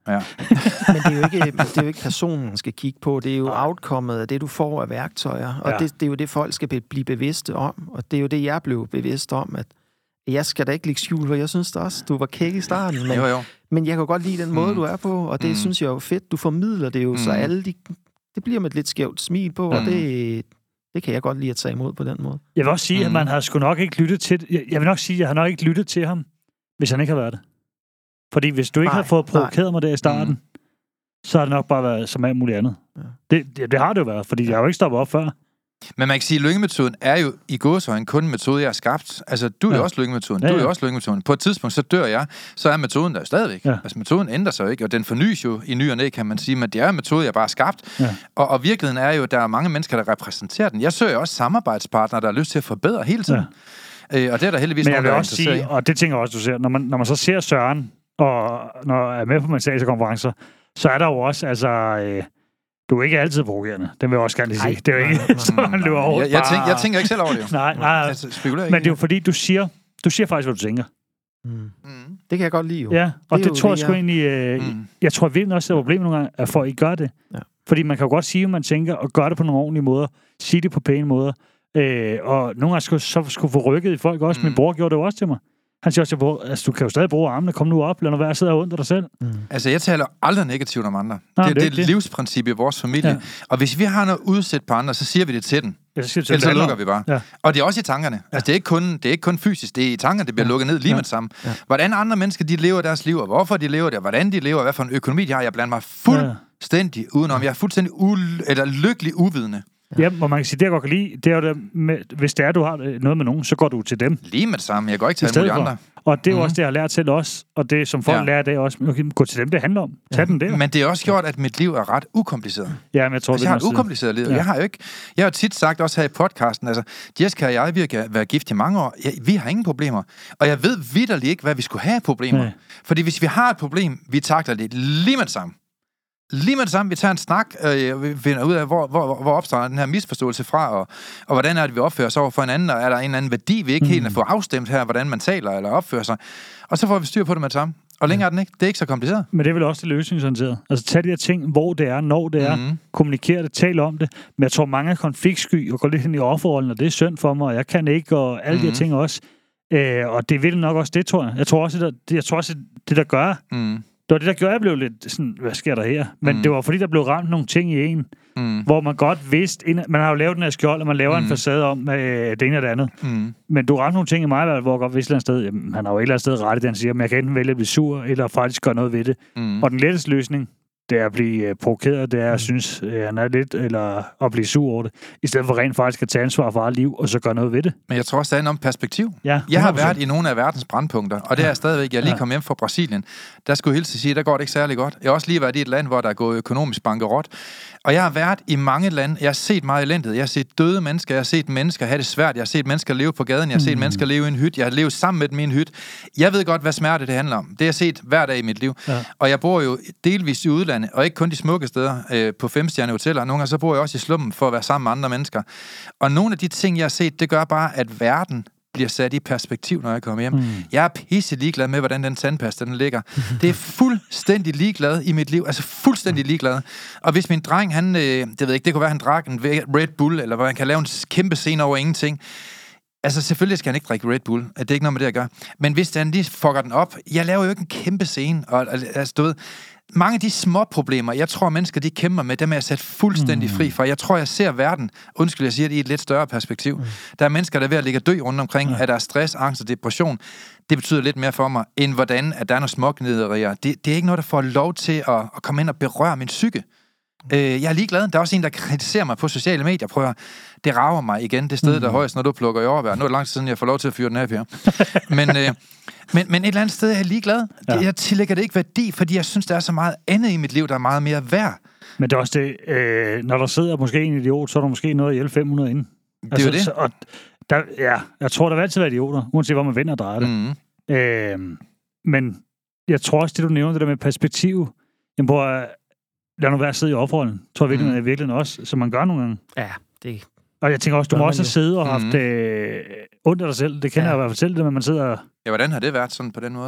Ja. Men det er, jo ikke, det er jo ikke personen, man skal kigge på. Det er jo outcomet af det, du får af værktøjer. Og ja. det, det er jo det, folk skal blive bevidste om. Og det er jo det, jeg blev bevidst om, at jeg skal da ikke lægge skjul, for jeg synes da også, du var kæk i starten. Men, jo, jo. men jeg kan godt lide den måde, mm. du er på, og det mm. synes jeg er jo fedt. Du formidler det jo, mm. så alle de, det bliver med et lidt skævt smil på, mm. og det, det kan jeg godt lide at tage imod på den måde. Jeg vil også sige, mm. at man har sgu nok ikke lyttet til jeg, jeg vil nok sige, at jeg har nok ikke lyttet til ham, hvis han ikke har været det. Fordi hvis du ikke nej, har fået provokeret nej. mig der i starten, mm. så har det nok bare været som alt muligt andet. Ja. Det, det, det har det jo været, fordi jeg har jo ikke stoppet op før. Men man kan sige, at lyngemetoden er jo i gåseøjne kun en metode, jeg har skabt. Altså, du er jo ja. også lyngemetoden. Du ja, ja. er jo også lyngemetoden. På et tidspunkt, så dør jeg, så er metoden der jo stadigvæk. Ja. Altså, metoden ændrer sig jo ikke, og den fornyes jo i ny og næ, kan man sige, men det er en metode, jeg bare har skabt. Ja. Og, og virkeligheden er jo, at der er mange mennesker, der repræsenterer den. Jeg søger også samarbejdspartnere, der har lyst til at forbedre hele tiden. Ja. Øh, og det er der heldigvis men jeg nogen, vil også sige, og det tænker jeg også, du ser, når man, når man så ser Søren, og når jeg er med på mentalkonferencer, så er der jo også, altså... Øh, du er ikke altid provokerende. Det vil jeg også gerne lige sige. Det er jo ikke sådan, løber over. Jeg, jeg, tænker, jeg tænker ikke selv over det jo. Nej, nej. Jeg spekulerer ikke. Men det er jo fordi, du siger, du siger faktisk, hvad du tænker. Mm. Mm. Det kan jeg godt lide jo. Ja, og det, det det tror det, jeg sgu jeg... egentlig... Øh, mm. Jeg tror virkelig også, det er problemet nogle gange, at folk ikke gør det. Ja. Fordi man kan jo godt sige, hvad man tænker, og gøre det på nogle ordentlige måder. Sige det på pæne måder. Øh, og nogle gange skulle, så skulle få rykket i folk også. Mm. Min bror gjorde det jo også til mig. Han siger også, altså, du kan jo stadig bruge armene. Kom nu op, lad nu være at sidde og under dig selv. Mm. Altså, jeg taler aldrig negativt om andre. Nej, det, det er et det. livsprincip i vores familie. Ja. Og hvis vi har noget udsæt på andre, så siger vi det til den. Ja, så Ellers så lukker vi bare. Ja. Og det er også i tankerne. Ja. Altså, det er, ikke kun, det er ikke kun fysisk, det er i tankerne, det bliver ja. lukket ned lige ja. med sammen. Ja. Hvordan andre mennesker, de lever deres liv, og hvorfor de lever det, og hvordan de lever, hvad for en økonomi de har. Jeg blander mig fuldstændig ja. udenom. Jeg er fuldstændig u- eller lykkelig uvidende. Ja, og man kan sige, det jeg godt kan lide, det er jo det med, hvis det er, du har noget med nogen, så går du til dem. Lige med det samme. Jeg går ikke til alle mulige andre. Og det er mm. også det, jeg har lært til os, og det som folk ja. lærer, det er også, okay, gå til dem, det handler om. Tag ja. den der. Men det er også gjort, at mit liv er ret ukompliceret. Ja, men jeg tror, altså, det jeg har et ukompliceret liv. Ja. Jeg har jo ikke, jeg har jo tit sagt også her i podcasten, altså, Jessica og jeg, vi har været gift i mange år. Ja, vi har ingen problemer. Og jeg ved vitterligt ikke, hvad vi skulle have problemer. Ja. Fordi hvis vi har et problem, vi takler det lige med det samme. Lige med det samme, vi tager en snak, øh, vi finder ud af, hvor, hvor, hvor opstår den her misforståelse fra, og, og hvordan er det, vi opfører os over for hinanden, og er der en eller anden værdi, vi ikke mm. helt har fået afstemt her, hvordan man taler eller opfører sig. Og så får vi styr på det med det samme. Og længere er den ikke. Det er ikke så kompliceret. Men det er vel også det løsningsorienterede. Altså tag de her ting, hvor det er, når det er, mm. kommunikere det, tale om det. Men jeg tror, mange er konfliktsky og går lidt ind i offerrollen, og det er synd for mig, og jeg kan ikke, og alle mm. de her ting også. Øh, og det vil nok også det, tror jeg. Jeg tror også, det der, jeg tror også, det der gør... Mm. Det var det, der gjorde, jeg blev lidt sådan, hvad sker der her? Men mm. det var fordi, der blev ramt nogle ting i en, mm. hvor man godt vidste, man har jo lavet den her skjold, og man laver mm. en facade om øh, det ene og det andet. Mm. Men du ramte nogle ting i mig, hvor jeg godt vidste et eller andet sted, jamen, han har jo et eller andet sted ret i det, han siger, men jeg kan enten vælge at blive sur, eller faktisk gøre noget ved det. Mm. Og den letteste løsning, det er at blive øh, provokeret, det er at synes, øh, han er lidt, eller at blive sur over det, i stedet for rent faktisk at tage ansvar for eget liv, og så gøre noget ved det. Men jeg tror også, det er om perspektiv. Ja, jeg har været i nogle af verdens brandpunkter, og det er stadigvæk, jeg er lige kommet hjem fra Brasilien. Der skulle jeg hilse at sige, der går det ikke særlig godt. Jeg har også lige været i et land, hvor der er gået økonomisk bankerot. Og jeg har været i mange lande, jeg har set meget elendighed. Jeg har set døde mennesker, jeg har set mennesker have det svært, jeg har set mennesker leve på gaden, jeg har set mm. mennesker leve i en hytte, jeg har levet sammen med dem i en hytte. Jeg ved godt, hvad smerte det handler om. Det har jeg set hver dag i mit liv. Ja. Og jeg bor jo delvis i udlandet, og ikke kun de smukke steder øh, på femstjernede hoteller. Nogle gange så bor jeg også i slummen for at være sammen med andre mennesker. Og nogle af de ting, jeg har set, det gør bare, at verden bliver sat i perspektiv, når jeg kommer hjem. Mm. Jeg er pisse ligeglad med, hvordan den tandpasta, den ligger. Det er fuldstændig ligeglad i mit liv. Altså fuldstændig ligeglad. Og hvis min dreng, han, øh, det ved jeg ikke, det kunne være, han drak en Red Bull, eller hvor han kan lave en kæmpe scene over ingenting. Altså selvfølgelig skal han ikke drikke Red Bull. Det er ikke noget med det, jeg gør. Men hvis han lige fucker den op, jeg laver jo ikke en kæmpe scene. Og, altså, du ved, mange af de små problemer, jeg tror, mennesker de kæmper med, dem er jeg sat fuldstændig fri fra. Jeg tror, jeg ser verden, undskyld, jeg siger det i et lidt større perspektiv. Mm. Der er mennesker, der er ved at ligge dø rundt omkring, mm. at der er stress, angst og depression. Det betyder lidt mere for mig, end hvordan at der er nogle smågniderier. Det, det er ikke noget, der får lov til at, at komme ind og berøre min psyke. Øh, jeg er ligeglad. Der er også en, der kritiserer mig på sociale medier. Prøver, det rager mig igen, det sted, mm. der er højst, når du plukker i overvær. Nu er det lang tid siden, jeg får lov til at fyre den af her. Men, øh, men, men et eller andet sted er jeg ligeglad. Ja. Jeg tillægger det ikke værdi, fordi jeg synes, der er så meget andet i mit liv, der er meget mere værd. Men det er også det, øh, når der sidder måske en idiot, så er der måske noget at hjælpe fem hundrede inde. Det er altså, det. Så, og der, ja, jeg tror, der vil altid være idioter, uanset hvor man vender og drejer det. Mm. Øh, men jeg tror også, det du nævner, det der med perspektiv, jamen, hvor lad nu være at sidde i offerrollen. Tror jeg virkelig, mm. virkelig også, som man gør nogle gange. Ja, det... Og jeg tænker også, du må også have siddet og haft mm. øh, ondt af dig selv. Det kender ja. jeg i hvert fald selv, det, når man sidder... Ja, hvordan har det været sådan på den måde?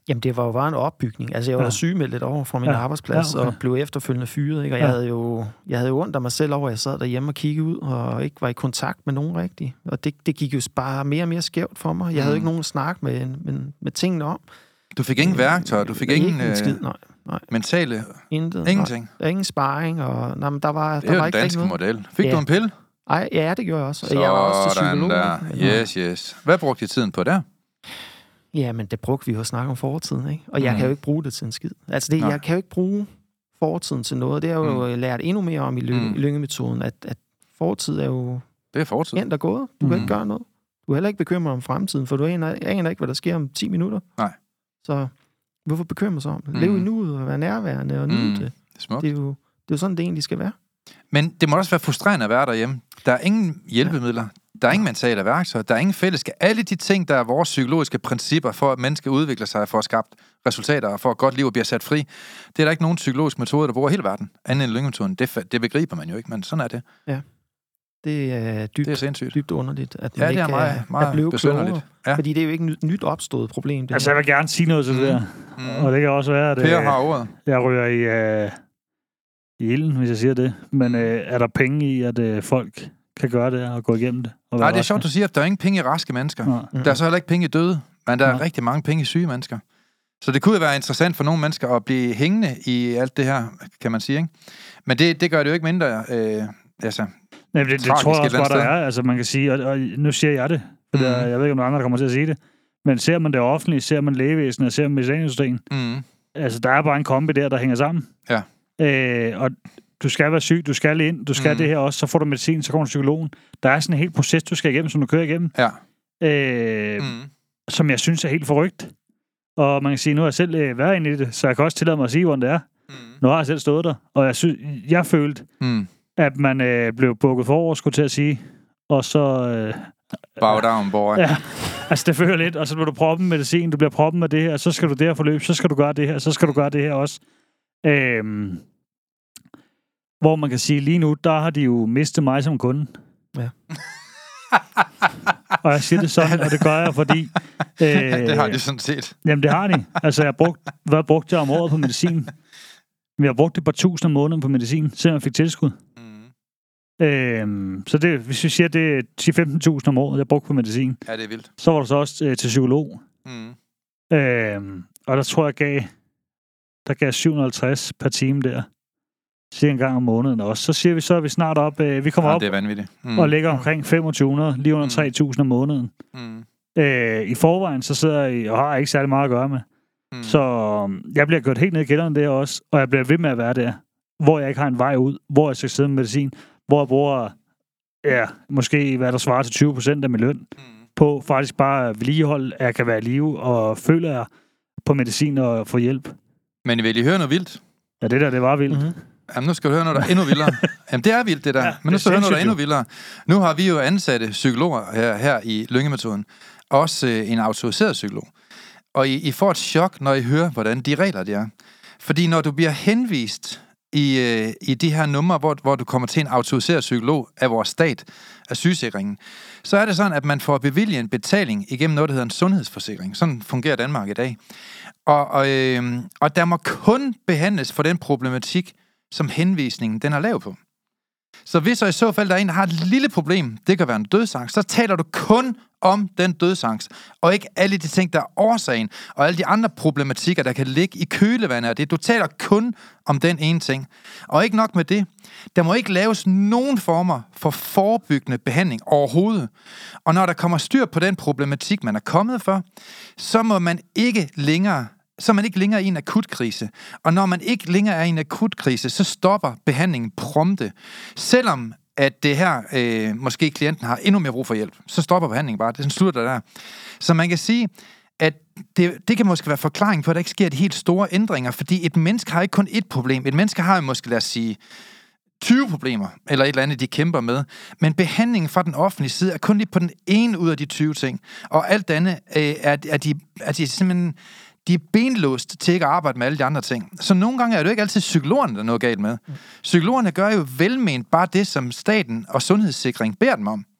Jamen, det var jo bare en opbygning. Altså, jeg var ja. sygemeldt et år fra min ja. arbejdsplads, ja, okay. og blev efterfølgende fyret, ikke? Og ja. jeg havde jo jeg havde jo ondt af mig selv over, at jeg sad derhjemme og kiggede ud, og ikke var i kontakt med nogen rigtig. Og det, det gik jo bare mere og mere skævt for mig. Jeg mm. havde ikke nogen at snakke med, med, med tingene om. Du fik ingen værktøj, du fik ingen øh, skid, nej, nej. mentale... Intet, ingenting? Nej. Ingen sparring, og nej, men der var, det der er var jo ikke den danske model. Fik ja. du en pille? Ej, ja, det gjorde jeg også. Sådan jeg var også til psykolog. Der. Yes, yes. Hvad brugte I tiden på der? Ja, men det brugte vi jo at snakke om fortiden, ikke? Og jeg mm. kan jo ikke bruge det til en skid. Altså, det, jeg kan jo ikke bruge fortiden til noget. Det har jeg jo mm. lært endnu mere om i mm. lyngemetoden, at, at fortid er jo... Det er fortid. Endt og gået. Du mm. kan ikke gøre noget. Du er heller ikke bekymret om fremtiden, for du aner, aner ikke, hvad der sker om ti minutter. Nej. Så hvorfor bekymre sig om det? Mm. Lev i nuet og være nærværende og nyde mm. det. Smukt. Det er, jo, det er jo sådan, det egentlig skal være. Men det må også være frustrerende at være derhjemme. Der er ingen hjælpemidler. Der er ingen mentale værktøjer. Der er ingen fællesskab. Alle de ting, der er vores psykologiske principper for, at mennesker udvikler sig for at skabe resultater og for at godt liv og bliver sat fri. Det er der ikke nogen psykologisk metode, der bruger hele verden. Anden end lyngemetoden. Det, det begriber man jo ikke, men sådan er det. Ja. Det er dybt, det er sindssygt. dybt underligt, at man ja, ikke det er meget, er, meget er blevet klogere. Ja. Fordi det er jo ikke et nyt opstået problem. Det altså, jeg vil gerne sige noget til mm. det der. Mm. Og det kan også være, at Per har ordet. Jeg ryger i, uh, i ilden, hvis jeg siger det. Men uh, er der penge i, at uh, folk kan gøre det og gå igennem det? Nej, det er sjovt, du siger, at der er ingen penge i raske mennesker. Mm. Der er så heller ikke penge i døde, men der er mm. rigtig mange penge i syge mennesker. Så det kunne jo være interessant for nogle mennesker at blive hængende i alt det her, kan man sige, ikke? Men det, det gør det jo ikke mindre... Øh, altså, Nej, det, det tror jeg også godt, der er. Altså, man kan sige, og, og nu siger jeg det, for mm. der, jeg ved ikke, om der er andre, der kommer til at sige det, men ser man det offentlige, ser man lægevæsenet, ser man medicinindustrien, mm. altså, der er bare en kombi der, der hænger sammen. Ja. Øh, og du skal være syg, du skal ind, du skal mm. det her også, så får du medicin, så kommer du psykologen. Der er sådan en hel proces, du skal igennem, som du kører igennem, ja. øh, mm. som jeg synes er helt forrygt. Og man kan sige, nu har jeg selv øh, været inde i det, så jeg kan også tillade mig at sige, hvordan det er. Mm. Nu har jeg selv stået der, og jeg, synes, jeg følte, mm. at man øh, blev bukket forover, skulle til at sige, og så... Øh, Bow down, boy. Ja, altså det føler lidt, og så bliver du proppen med medicin, du bliver proppen med det her, så skal du der forløb, så skal du gøre det her, så skal du gøre det her også. Øhm, hvor man kan sige, lige nu, der har de jo mistet mig som kunde. Ja. Og jeg siger det sådan, og det gør jeg, fordi... Øh, det har de sådan set. Jamen, det har de. Altså, jeg har brugt, hvad brugte jeg om året på medicin? Vi har brugt det på tusind om måneden på medicin, selvom jeg fik tilskud. Mm. Øhm, så det, hvis vi siger, det er ti til femten tusind om året, jeg brugte på medicin. Ja, det er vildt. Så var der så også øh, til psykolog. Mm. Øhm, og der tror jeg, gav, der gav syv hundrede og halvtreds per time der. Cirka en gang om måneden også. Så siger vi så, at vi snart op, øh, vi kommer ja, op det er vanvittigt. Mm. og ligger omkring femogtyve hundrede, lige under mm. tre tusind om måneden. Mm. Øh, I forvejen, så sidder jeg og har ikke særlig meget at gøre med. Mm. Så jeg bliver gjort helt ned i kælderen der også, og jeg bliver ved med at være der, hvor jeg ikke har en vej ud, hvor jeg skal sidde med medicin, hvor jeg bruger, ja, måske hvad der svarer til tyve procent af min løn, mm. på faktisk bare at vedligeholde, at jeg kan være i live, og føler jeg på medicin og få hjælp. Men vil I høre noget vildt? Ja, det der, det var vildt. Mm-hmm. Jamen, nu skal du høre noget, der er endnu vildere. Jamen, det er vildt, det der. Ja, men nu skal du høre noget, der er endnu vildere. Nu har vi jo ansatte psykologer her, her i lyngemetoden. Også øh, en autoriseret psykolog. Og I, I får et chok, når I hører, hvordan de regler de er. Fordi når du bliver henvist i, øh, i de her numre, hvor, hvor du kommer til en autoriseret psykolog af vores stat, af sygesikringen, så er det sådan, at man får bevilget en betaling igennem noget, der hedder en sundhedsforsikring. Sådan fungerer Danmark i dag. Og, og, øh, og der må kun behandles for den problematik, som henvisningen den er lavet på. Så hvis og i så fald der er en, der har et lille problem, det kan være en dødsangst, så taler du kun om den dødsangst, og ikke alle de ting, der er årsagen, og alle de andre problematikker, der kan ligge i kølevandet af det. Du taler kun om den ene ting. Og ikke nok med det. Der må ikke laves nogen former for forebyggende behandling overhovedet. Og når der kommer styr på den problematik, man er kommet for, så må man ikke længere så er man ikke længere i en akutkrise. Og når man ikke længere er i en akutkrise, så stopper behandlingen prompte. Selvom at det her, øh, måske klienten har endnu mere brug for hjælp, så stopper behandlingen bare. Det slutter der. Så man kan sige, at det, det kan måske være forklaring på, at der ikke sker de helt store ændringer, fordi et menneske har ikke kun ét problem. Et menneske har jo måske, lad os sige, tyve problemer, eller et eller andet, de kæmper med. Men behandlingen fra den offentlige side er kun lige på den ene ud af de tyve ting. Og alt andet øh, er, er, de, er de simpelthen... De er benlåst til ikke at arbejde med alle de andre ting. Så nogle gange er det jo ikke altid psykologerne, der er noget galt med. Psykologerne gør jo velment bare det, som staten og sundhedssikring beder dem om.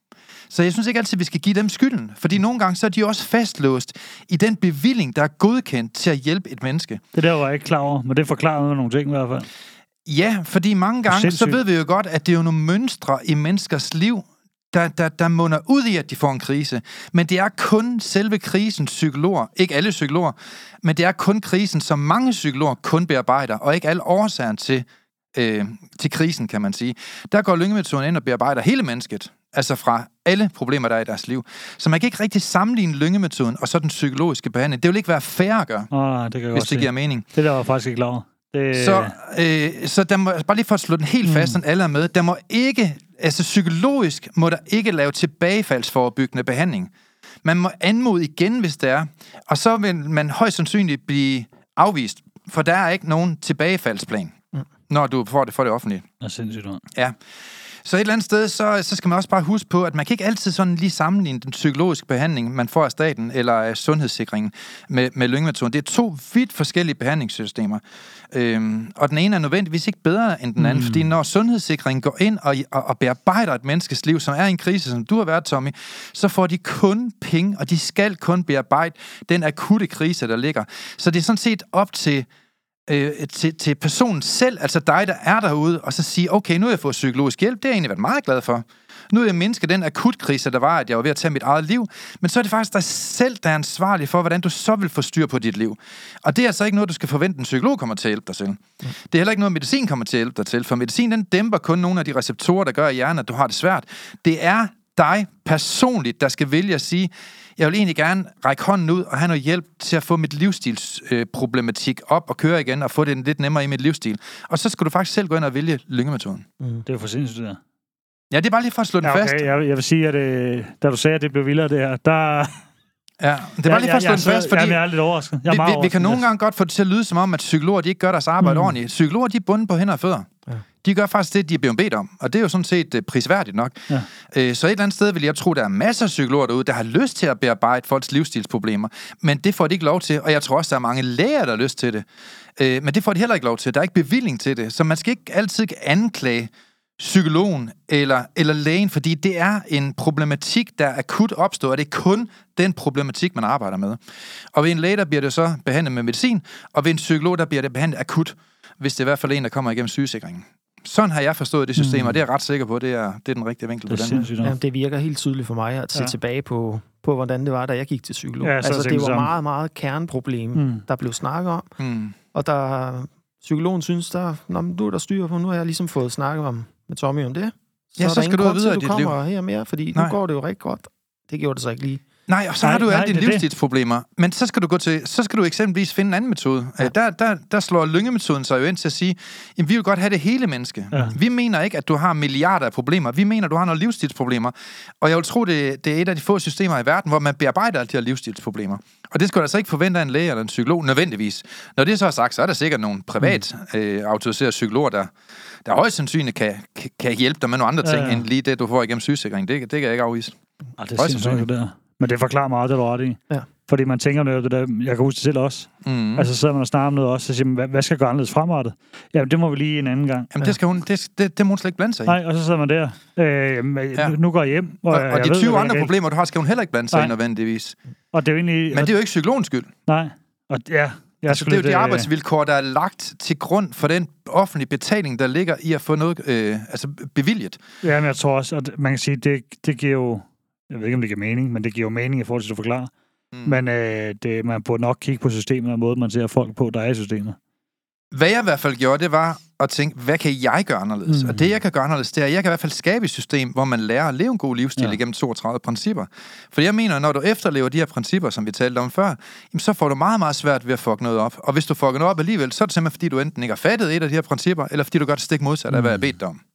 Så jeg synes ikke altid, vi skal give dem skylden. Fordi nogle gange, så er de også fastlåst i den bevilling, der er godkendt til at hjælpe et menneske. Det der var jeg ikke klar over, men det forklarer med nogle ting i hvert fald. Ja, fordi mange gange, så ved vi jo godt, at det er jo nogle mønstre i menneskers liv, der, der, der munder ud i, at de får en krise. Men det er kun selve krisen, psykologer, ikke alle psykologer, men det er kun krisen, som mange psykologer kun bearbejder, og ikke alle årsager til, øh, til krisen, kan man sige. Der går lyngemetoden ind og bearbejder hele mennesket, altså fra alle problemer, der er i deres liv. Så man kan ikke rigtig sammenligne lyngemetoden og så den psykologiske behandling. Det vil ikke være fair at gøre, oh, det kan hvis det se. giver mening. Det der var faktisk ikke klar over. Det... Så, øh, så der må, bare lige for at slå den helt fast, mm. så alle er med, der må ikke, altså psykologisk må der ikke lave tilbagefaldsforebyggende behandling. Man må anmode igen, hvis det er, og så vil man højst sandsynligt blive afvist, for der er ikke nogen tilbagefaldsplan, mm. når du får det for det offentlige. Det er sindssygt. Ja. Så et eller andet sted, så, så skal man også bare huske på, at man kan ikke altid sådan lige sammenligne den psykologiske behandling, man får af staten eller af sundhedssikringen med, med lyngemetoden. Det er to vidt forskellige behandlingssystemer. Øhm, og den ene er nødvendigvis ikke bedre end den anden, mm. fordi når sundhedssikringen går ind og, og, og bearbejder et menneskes liv, som er i en krise, som du har været, Tommy, så får de kun penge, og de skal kun bearbejde den akutte krise, der ligger. Så det er sådan set op til Øh, til, til personen selv, altså dig, der er derude, og så sige, okay, nu har jeg fået psykologisk hjælp, det har jeg egentlig været meget glad for. Nu er jeg mindsket den akutkrise, der var, at jeg var ved at tage mit eget liv, men så er det faktisk dig selv, der er ansvarlig for, hvordan du så vil få styr på dit liv. Og det er altså ikke noget, du skal forvente, en psykolog kommer til at hjælpe dig til. Mm. Det er heller ikke noget, medicin kommer til at hjælpe dig til, for medicin, den dæmper kun nogle af de receptorer, der gør i hjernen, at du har det svært. Det er dig personligt, der skal vælge at sige, jeg vil egentlig gerne række hånden ud og have noget hjælp til at få mit livsstilsproblematik øh, op og køre igen, og få det lidt nemmere i mit livsstil. Og så skal du faktisk selv gå ind og vælge lyngemetoden. Mm. Det er for sindssygt, det der. Ja, det er bare lige for at slå den ja, okay. fast. Jeg, jeg vil sige, at det, da du sagde, at det blev vildere, det her, der... Ja, det er bare lige for at slå den fast, fordi jeg er lidt overrasket. Jeg er vi, vi, vi kan nogle gange godt få det til at lyde som om, at psykologer de ikke gør deres arbejde mm. ordentligt. Psykologer, de er bundet på hænder og fødder. Ja. De gør faktisk det, de er blevet bedt om, og det er jo sådan set uh, prisværdigt nok. Ja. Øh, så et eller andet sted vil jeg tro, der er masser af psykologer derude, der har lyst til at bearbejde folks livsstilsproblemer, men det får de ikke lov til, og jeg tror også, der er mange læger, der har lyst til det. Øh, men det får de heller ikke lov til. Der er ikke bevilling til det, så man skal ikke altid anklage psykologen eller, eller lægen, fordi det er en problematik, der akut opstår, og det er kun den problematik, man arbejder med. Og ved en læge, der bliver det så behandlet med medicin, og ved en psykolog, der bliver det behandlet akut, hvis det er i hvert fald en, der kommer igennem sygesikringen. Sådan har jeg forstået det system, mm. og det er jeg ret sikker på, det er, det er den rigtige vinkel på den. Ja, det virker helt tydeligt for mig at se ja. tilbage på, på, hvordan det var, da jeg gik til psykolog. Ja, altså, det var sammen. meget, meget kerneproblem, mm. der blev snakket om, mm. og der psykologen synes, der, nå, du er der styr på, nu har jeg ligesom fået snakket om, med Tommy om det. Så, ja, så skal du have videre i dit liv. Du kommer her mere, fordi Nej. nu går det jo rigtig godt. Det gjorde det så ikke lige. Nej, og så nej, har du jo alle dine livsstilsproblemer. Men så skal du gå til, så skal du eksempelvis finde en anden metode. Ja. Der, der, der slår lyngemetoden sig jo ind til at sige, jamen, vi vil godt have det hele menneske. Ja. Vi mener ikke, at du har milliarder af problemer. Vi mener, at du har nogle livsstilsproblemer. Og jeg vil tro, det, det er et af de få systemer i verden, hvor man bearbejder alle de her livsstilsproblemer. Og det skal du altså ikke forvente af en læge eller en psykolog, nødvendigvis. Når det så er sagt, så er der sikkert nogle privat mm. øh, autoriserede psykologer, der, der højst sandsynligt kan, kan, kan hjælpe dig med nogle andre ting, ja, ja. end lige det, du får igennem sygesikring. Det, det kan jeg ikke afvise. Ah, det er sindssygt, det der. Men det forklarer meget, det du ret i. Ja. Fordi man tænker noget det der, jeg kan huske det selv også. Mm. Altså så sidder man og snakker om noget også, og siger, hvad, hvad skal gøre anderledes fremadrettet? Jamen, det må vi lige en anden gang. Jamen, det skal hun, det, det, det må hun slet ikke blande sig i. Nej, og så sidder man der. Øh, ja. Nu går jeg hjem. Og, og, og de tyve andre problemer, du har, skal hun heller ikke blande sig i nødvendigvis. Og det er jo egentlig, Men det er jo ikke psykologens skyld. Nej. Og ja, jeg altså, det er jo de arbejdsvilkår, der er lagt til grund for den offentlige betaling, der ligger i at få noget øh, altså bevilget. Ja, men jeg tror også, at man kan sige, det, det giver jo... Jeg ved ikke, om det giver mening, men det giver jo mening i forhold til, at du forklarer. Mm. Men øh, det, man burde nok kigge på systemet og måden, man ser folk på, der er i systemet. Hvad jeg i hvert fald gjorde, det var at tænke, hvad kan jeg gøre anderledes? Mm. Og det, jeg kan gøre anderledes, det er, at jeg kan i hvert fald skabe et system, hvor man lærer at leve en god livsstil ja. igennem toogtredive principper. For jeg mener, når du efterlever de her principper, som vi talte om før, jamen, så får du meget, meget svært ved at fuck noget op. Og hvis du fucker noget op alligevel, så er det simpelthen, fordi du enten ikke har fattet et af de her principper, eller fordi du gør det stik modsat af, hvad jeg bedt dig om.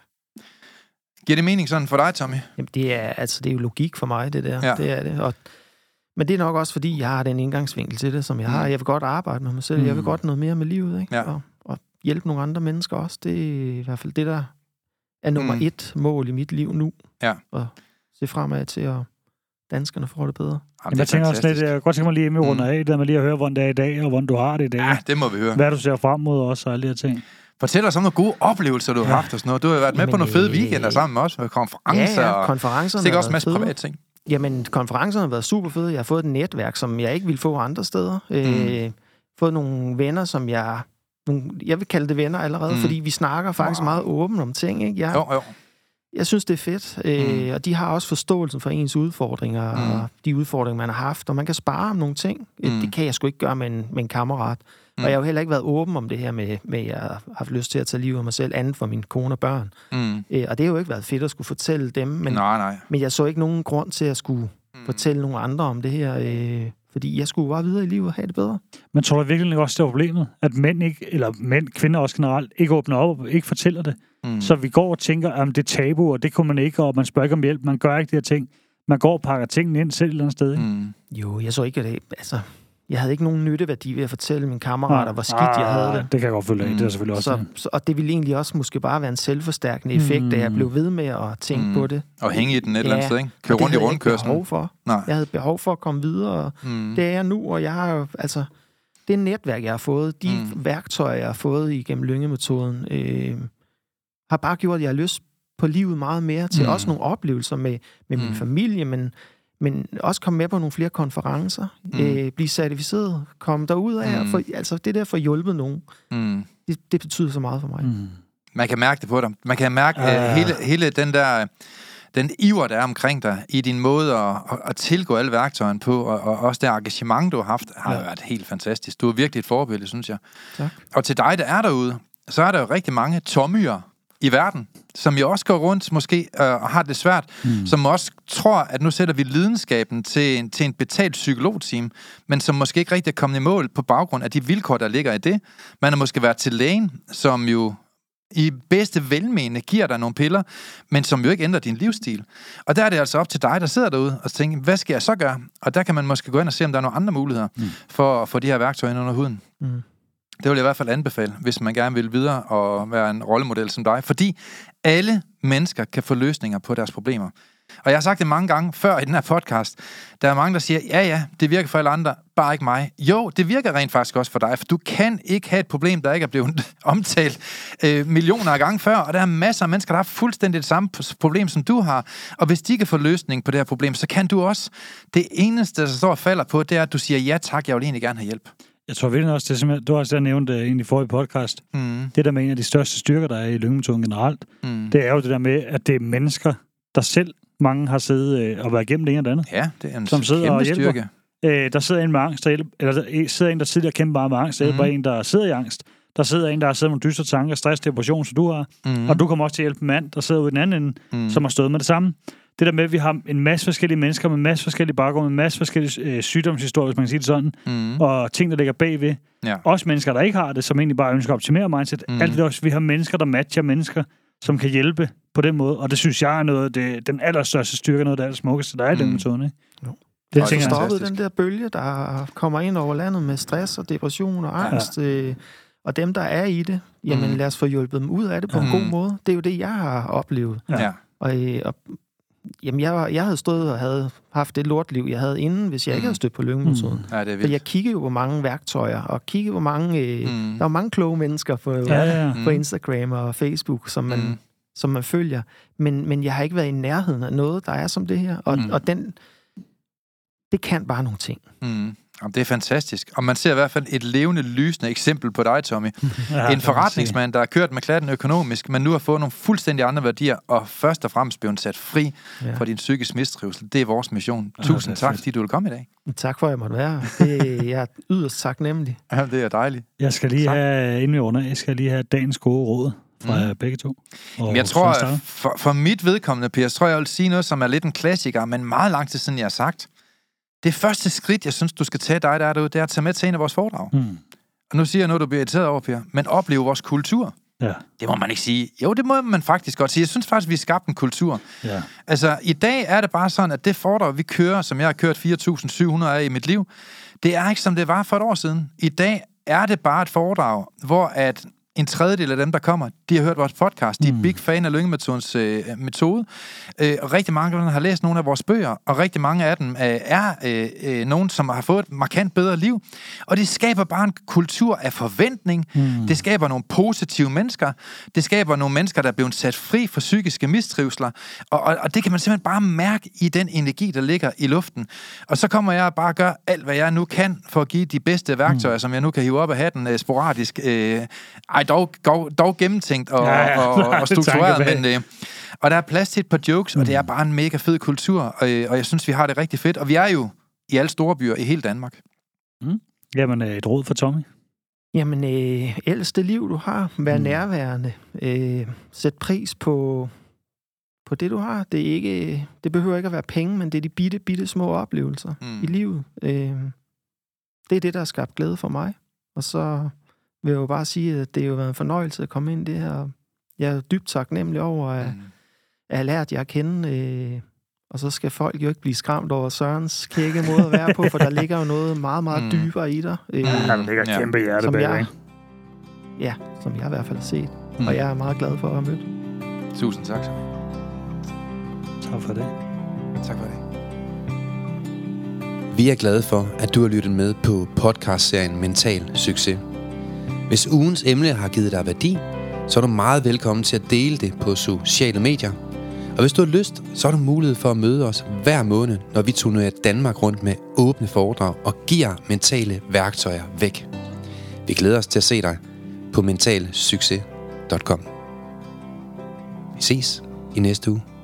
Giver det mening sådan for dig, Tommy? Jamen, det er, altså, det er jo logik for mig, det der. Ja. Det er det. Og, men det er nok også, fordi jeg har den indgangsvinkel til det, som jeg mm. har. Jeg vil godt arbejde med mig selv. Mm. Jeg vil godt noget mere med livet, ikke? Ja. Og, og hjælpe nogle andre mennesker også. Det er i hvert fald det, der er nummer mm. et mål i mit liv nu. Ja. Og se fremad til, at danskerne får det bedre. Jamen, jeg tænker også lidt, jeg kan godt tænke mig lige med rundt af, det med lige at høre, hvordan det er i dag, og hvordan du har det i dag. Ja, det må vi høre. Hvad du ser frem mod også, og alle de her ting. Fortæl os om nogle gode oplevelser, du har ja. haft og sådan noget. Du har været med Jamen, på nogle fede weekender sammen med os, med konferencer. Ja, ja, konferencerne sikkert også en masse private ting. Jamen, konferencerne har været super fede. Jeg har fået et netværk, som jeg ikke ville få andre steder. Mm. Øh, fået nogle venner, som jeg... Nogle, jeg vil kalde det venner allerede, mm. fordi vi snakker faktisk wow. meget åbent om ting, ikke? Jeg, jo, jo. Jeg synes, det er fedt, øh, mm. og de har også forståelsen for ens udfordringer, mm. og de udfordringer, man har haft, og man kan spare om nogle ting. Mm. Det kan jeg sgu ikke gøre med en, med en kammerat. Mm. Og jeg har jo heller ikke været åben om det her med, med at jeg har haft lyst til at tage livet af mig selv, andet for min kone og børn. Mm. Øh, og det har jo ikke været fedt at skulle fortælle dem, men, nej, nej. men jeg så ikke nogen grund til at skulle mm. fortælle nogle andre om det her, øh, fordi jeg skulle bare videre i livet og have det bedre. Men tror du virkelig også, det er problemet, at mænd ikke, eller mænd, kvinder også generelt, ikke åbner op og ikke fortæller det? Mm. Så vi går og tænker, at det er tabu, og det kunne man ikke, og man spørger ikke om hjælp, man gør ikke de her ting. Man går og pakker tingene ind selv et eller andet sted, ikke? Mm. Jo, jeg så ikke, at det, altså, jeg havde ikke nogen nytteværdi ved at fortælle mine kammerater, hvor skidt ah, jeg havde det. Det kan jeg godt følge af, mm. det er selvfølgelig også. Så, så, og det ville egentlig også måske bare være en selvforstærkende effekt, mm. da jeg blev ved med at tænke mm. på det. Og hænge i den et ja, eller andet sted, ikke? Køre rundt i rundkørslen. Behov for. Nej. Jeg havde behov for at komme videre, mm. det er jeg nu, og jeg har jo, altså, det netværk, jeg har fået, de mm. værktøjer, jeg har fået igennem Lynge-metoden, øh, har bare gjort, at jeg har lyst på livet meget mere, til mm. også nogle oplevelser med, med min mm. familie, men, men også komme med på nogle flere konferencer, mm. øh, blive certificeret, komme derud af, mm. for, altså det der for hjulpet nogen, mm. det, det betyder så meget for mig. Mm. Man kan mærke det på dig. Man kan mærke uh. uh, hele, hele den der, den iver, der er omkring dig, i din måde at, at, at tilgå alle værktøjerne på, og, og også det engagement, du har haft, har ja. været helt fantastisk. Du er virkelig et forbillede, synes jeg. Tak. Og til dig, der er derude, så er der jo rigtig mange tommyer i verden, som jo også går rundt måske øh, og har det svært, mm. som også tror, at nu sætter vi lidenskaben til en, til en betalt psykologteam, men som måske ikke rigtig er kommet i mål på baggrund af de vilkår, der ligger i det. Man har måske været til lægen, som jo i bedste velmenende giver dig nogle piller, men som jo ikke ændrer din livsstil. Og der er det altså op til dig, der sidder derude og tænker, hvad skal jeg så gøre? Og der kan man måske gå ind og se, om der er nogle andre muligheder mm. for at få de her værktøjer ind under huden. Mm. Det vil jeg i hvert fald anbefale, hvis man gerne vil videre og være en rollemodel som dig. Fordi alle mennesker kan få løsninger på deres problemer. Og jeg har sagt det mange gange før i den her podcast. Der er mange, der siger, ja ja, det virker for alle andre, bare ikke mig. Jo, det virker rent faktisk også for dig, for du kan ikke have et problem, der ikke er blevet omtalt øh, millioner af gange før. Og der er masser af mennesker, der har fuldstændig det samme problem, som du har. Og hvis de kan få løsning på det her problem, så kan du også. Det eneste, der står og falder på, det er, at du siger, ja tak, jeg vil egentlig gerne have hjælp. Jeg tror virkelig også, det som jeg, du har også nævnt uh, egentlig for i podcast, mm. det der med en af de største styrker, der er i Lynge-metoden generelt, mm. det er jo det der med, at det er mennesker, der selv mange har siddet uh, og været igennem det ene eller andet. Ja, det er en som sidder kæmpe og hjælper. styrke. Uh, der sidder en med angst, der hjælper, eller der sidder en, der tidligere kæmper meget med angst, der hjælper mm. en, der sidder i angst. Der sidder en, der har siddet med dystre tanker, stress, depression, som du har. Mm. Og du kommer også til at hjælpe en mand, der sidder ude i den anden ende, mm. som har stået med det samme. Det der med, at vi har en masse forskellige mennesker med en masse forskellige baggrunde, en masse forskellige øh, sygdomshistorier, hvis man kan sige det sådan, mm. og ting, der ligger bagved. Ja. Også mennesker, der ikke har det, som egentlig bare ønsker at optimere mindset. Mm. Alt det også, vi har mennesker, der matcher mennesker, som kan hjælpe på den måde, og det synes jeg er noget, det, den allerstørste styrke, noget af det allersmukkeste, der er i mm. den metode, ikke? Jo. Det og tænker stoppet den der bølge, der kommer ind over landet med stress og depression og angst, ja. øh, og dem, der er i det, jamen mm. lad os få hjulpet dem ud af det på mm. en god måde. Det er jo det, jeg har oplevet. Ja. Og, øh, og Jamen, jeg, var, jeg havde stået og havde haft det lortliv, jeg havde inden, hvis jeg ikke havde stødt på Lynge-metoden. Mm. Ja, det er vildt. For jeg kiggede jo på mange værktøjer, og kiggede på mange... Øh, mm. Der var mange kloge mennesker på, ja, ja. på Instagram og Facebook, som man, mm. som man følger. Men, men jeg har ikke været i nærheden af noget, der er som det her. Og, mm. og den... Det kan bare nogle ting. Mm. Jamen, det er fantastisk. Og man ser i hvert fald et levende, lysende eksempel på dig, Tommy. Ja, en forretningsmand, der har kørt med klatten økonomisk, men nu har fået nogle fuldstændig andre værdier, og først og fremmest blevet sat fri ja. fra din psykisk mistrivsel. Det er vores mission. Tusind ja, tak, fedt. fordi du vil komme i dag. Tak for, at jeg måtte være. Det, jeg er yderst taknemmelig. Ja, det er dejligt. Jeg skal lige tak. have, inden vi under, jeg skal lige have dagens gode råd fra mm. begge to. Og jeg tror, for, for mit vedkommende, Per, så tror jeg, jeg vil sige noget, som er lidt en klassiker, men meget lang tid siden, jeg har sagt. Det første skridt, jeg synes, du skal tage dig der derude, det er at tage med til en af vores foredrag. Mm. Og nu siger jeg noget, du bliver irriteret over, Per, men opleve vores kultur. Ja. Det må man ikke sige. Jo, det må man faktisk godt sige. Jeg synes faktisk, vi har skabt en kultur. Ja. Altså, i dag er det bare sådan, at det foredrag, vi kører, som jeg har kørt fire tusind syv hundrede af i mit liv, det er ikke, som det var for et år siden. I dag er det bare et foredrag, hvor at en tredjedel af dem, der kommer, de har hørt vores podcast. De er Mm. big fan af Lynge-metodens øh, metode. Øh, og rigtig mange af dem har læst nogle af vores bøger, og rigtig mange af dem øh, er øh, øh, nogen, som har fået et markant bedre liv. Og det skaber bare en kultur af forventning. Mm. Det skaber nogle positive mennesker. Det skaber nogle mennesker, der er blevet sat fri for psykiske mistrivsler. Og, og, og det kan man simpelthen bare mærke i den energi, der ligger i luften. Og så kommer jeg bare at gøre alt, hvad jeg nu kan, for at give de bedste værktøjer, mm. som jeg nu kan hive op af hatten øh, sporadisk. Øh, ej, dog, dog, dog gennemtænkt og, ja, ja. og, og struktureret, men... Øh, og der er plads til et par jokes, mm. og det er bare en mega fed kultur, og, øh, og jeg synes, vi har det rigtig fedt. Og vi er jo i alle store byer i hele Danmark. Mm. Jamen, et råd for Tommy? Jamen, øh, elsk det liv, du har. Vær mm. nærværende. Øh, sæt pris på, på det, du har. Det, er ikke, det behøver ikke at være penge, men det er de bitte, bitte små oplevelser mm. i livet. Øh, det er det, der har skabt glæde for mig. Og så vil jeg jo bare sige, at det har jo været en fornøjelse at komme ind i det her. Jeg er dybt taknemmelig over, at, mm. at jeg har lært jer at kende. Øh, og så skal folk jo ikke blive skræmt over Sørens kække måde at være på, for der ligger jo noget meget, meget mm. dybere i dig. Øh, ja, der ligger et kæmpe hjerte bag, jeg, ja, som jeg i hvert fald har set. Mm. Og jeg er meget glad for at have mødt. Tusind tak. Tak for det. Tak for det. Vi er glade for, at du har lyttet med på podcastserien Mental Succes. Hvis ugens emne har givet dig værdi, så er du meget velkommen til at dele det på sociale medier. Og hvis du har lyst, så har du mulighed for at møde os hver måned, når vi turnerer Danmark rundt med åbne foredrag og giver mentale værktøjer væk. Vi glæder os til at se dig på mental succes punktum com. Vi ses i næste uge.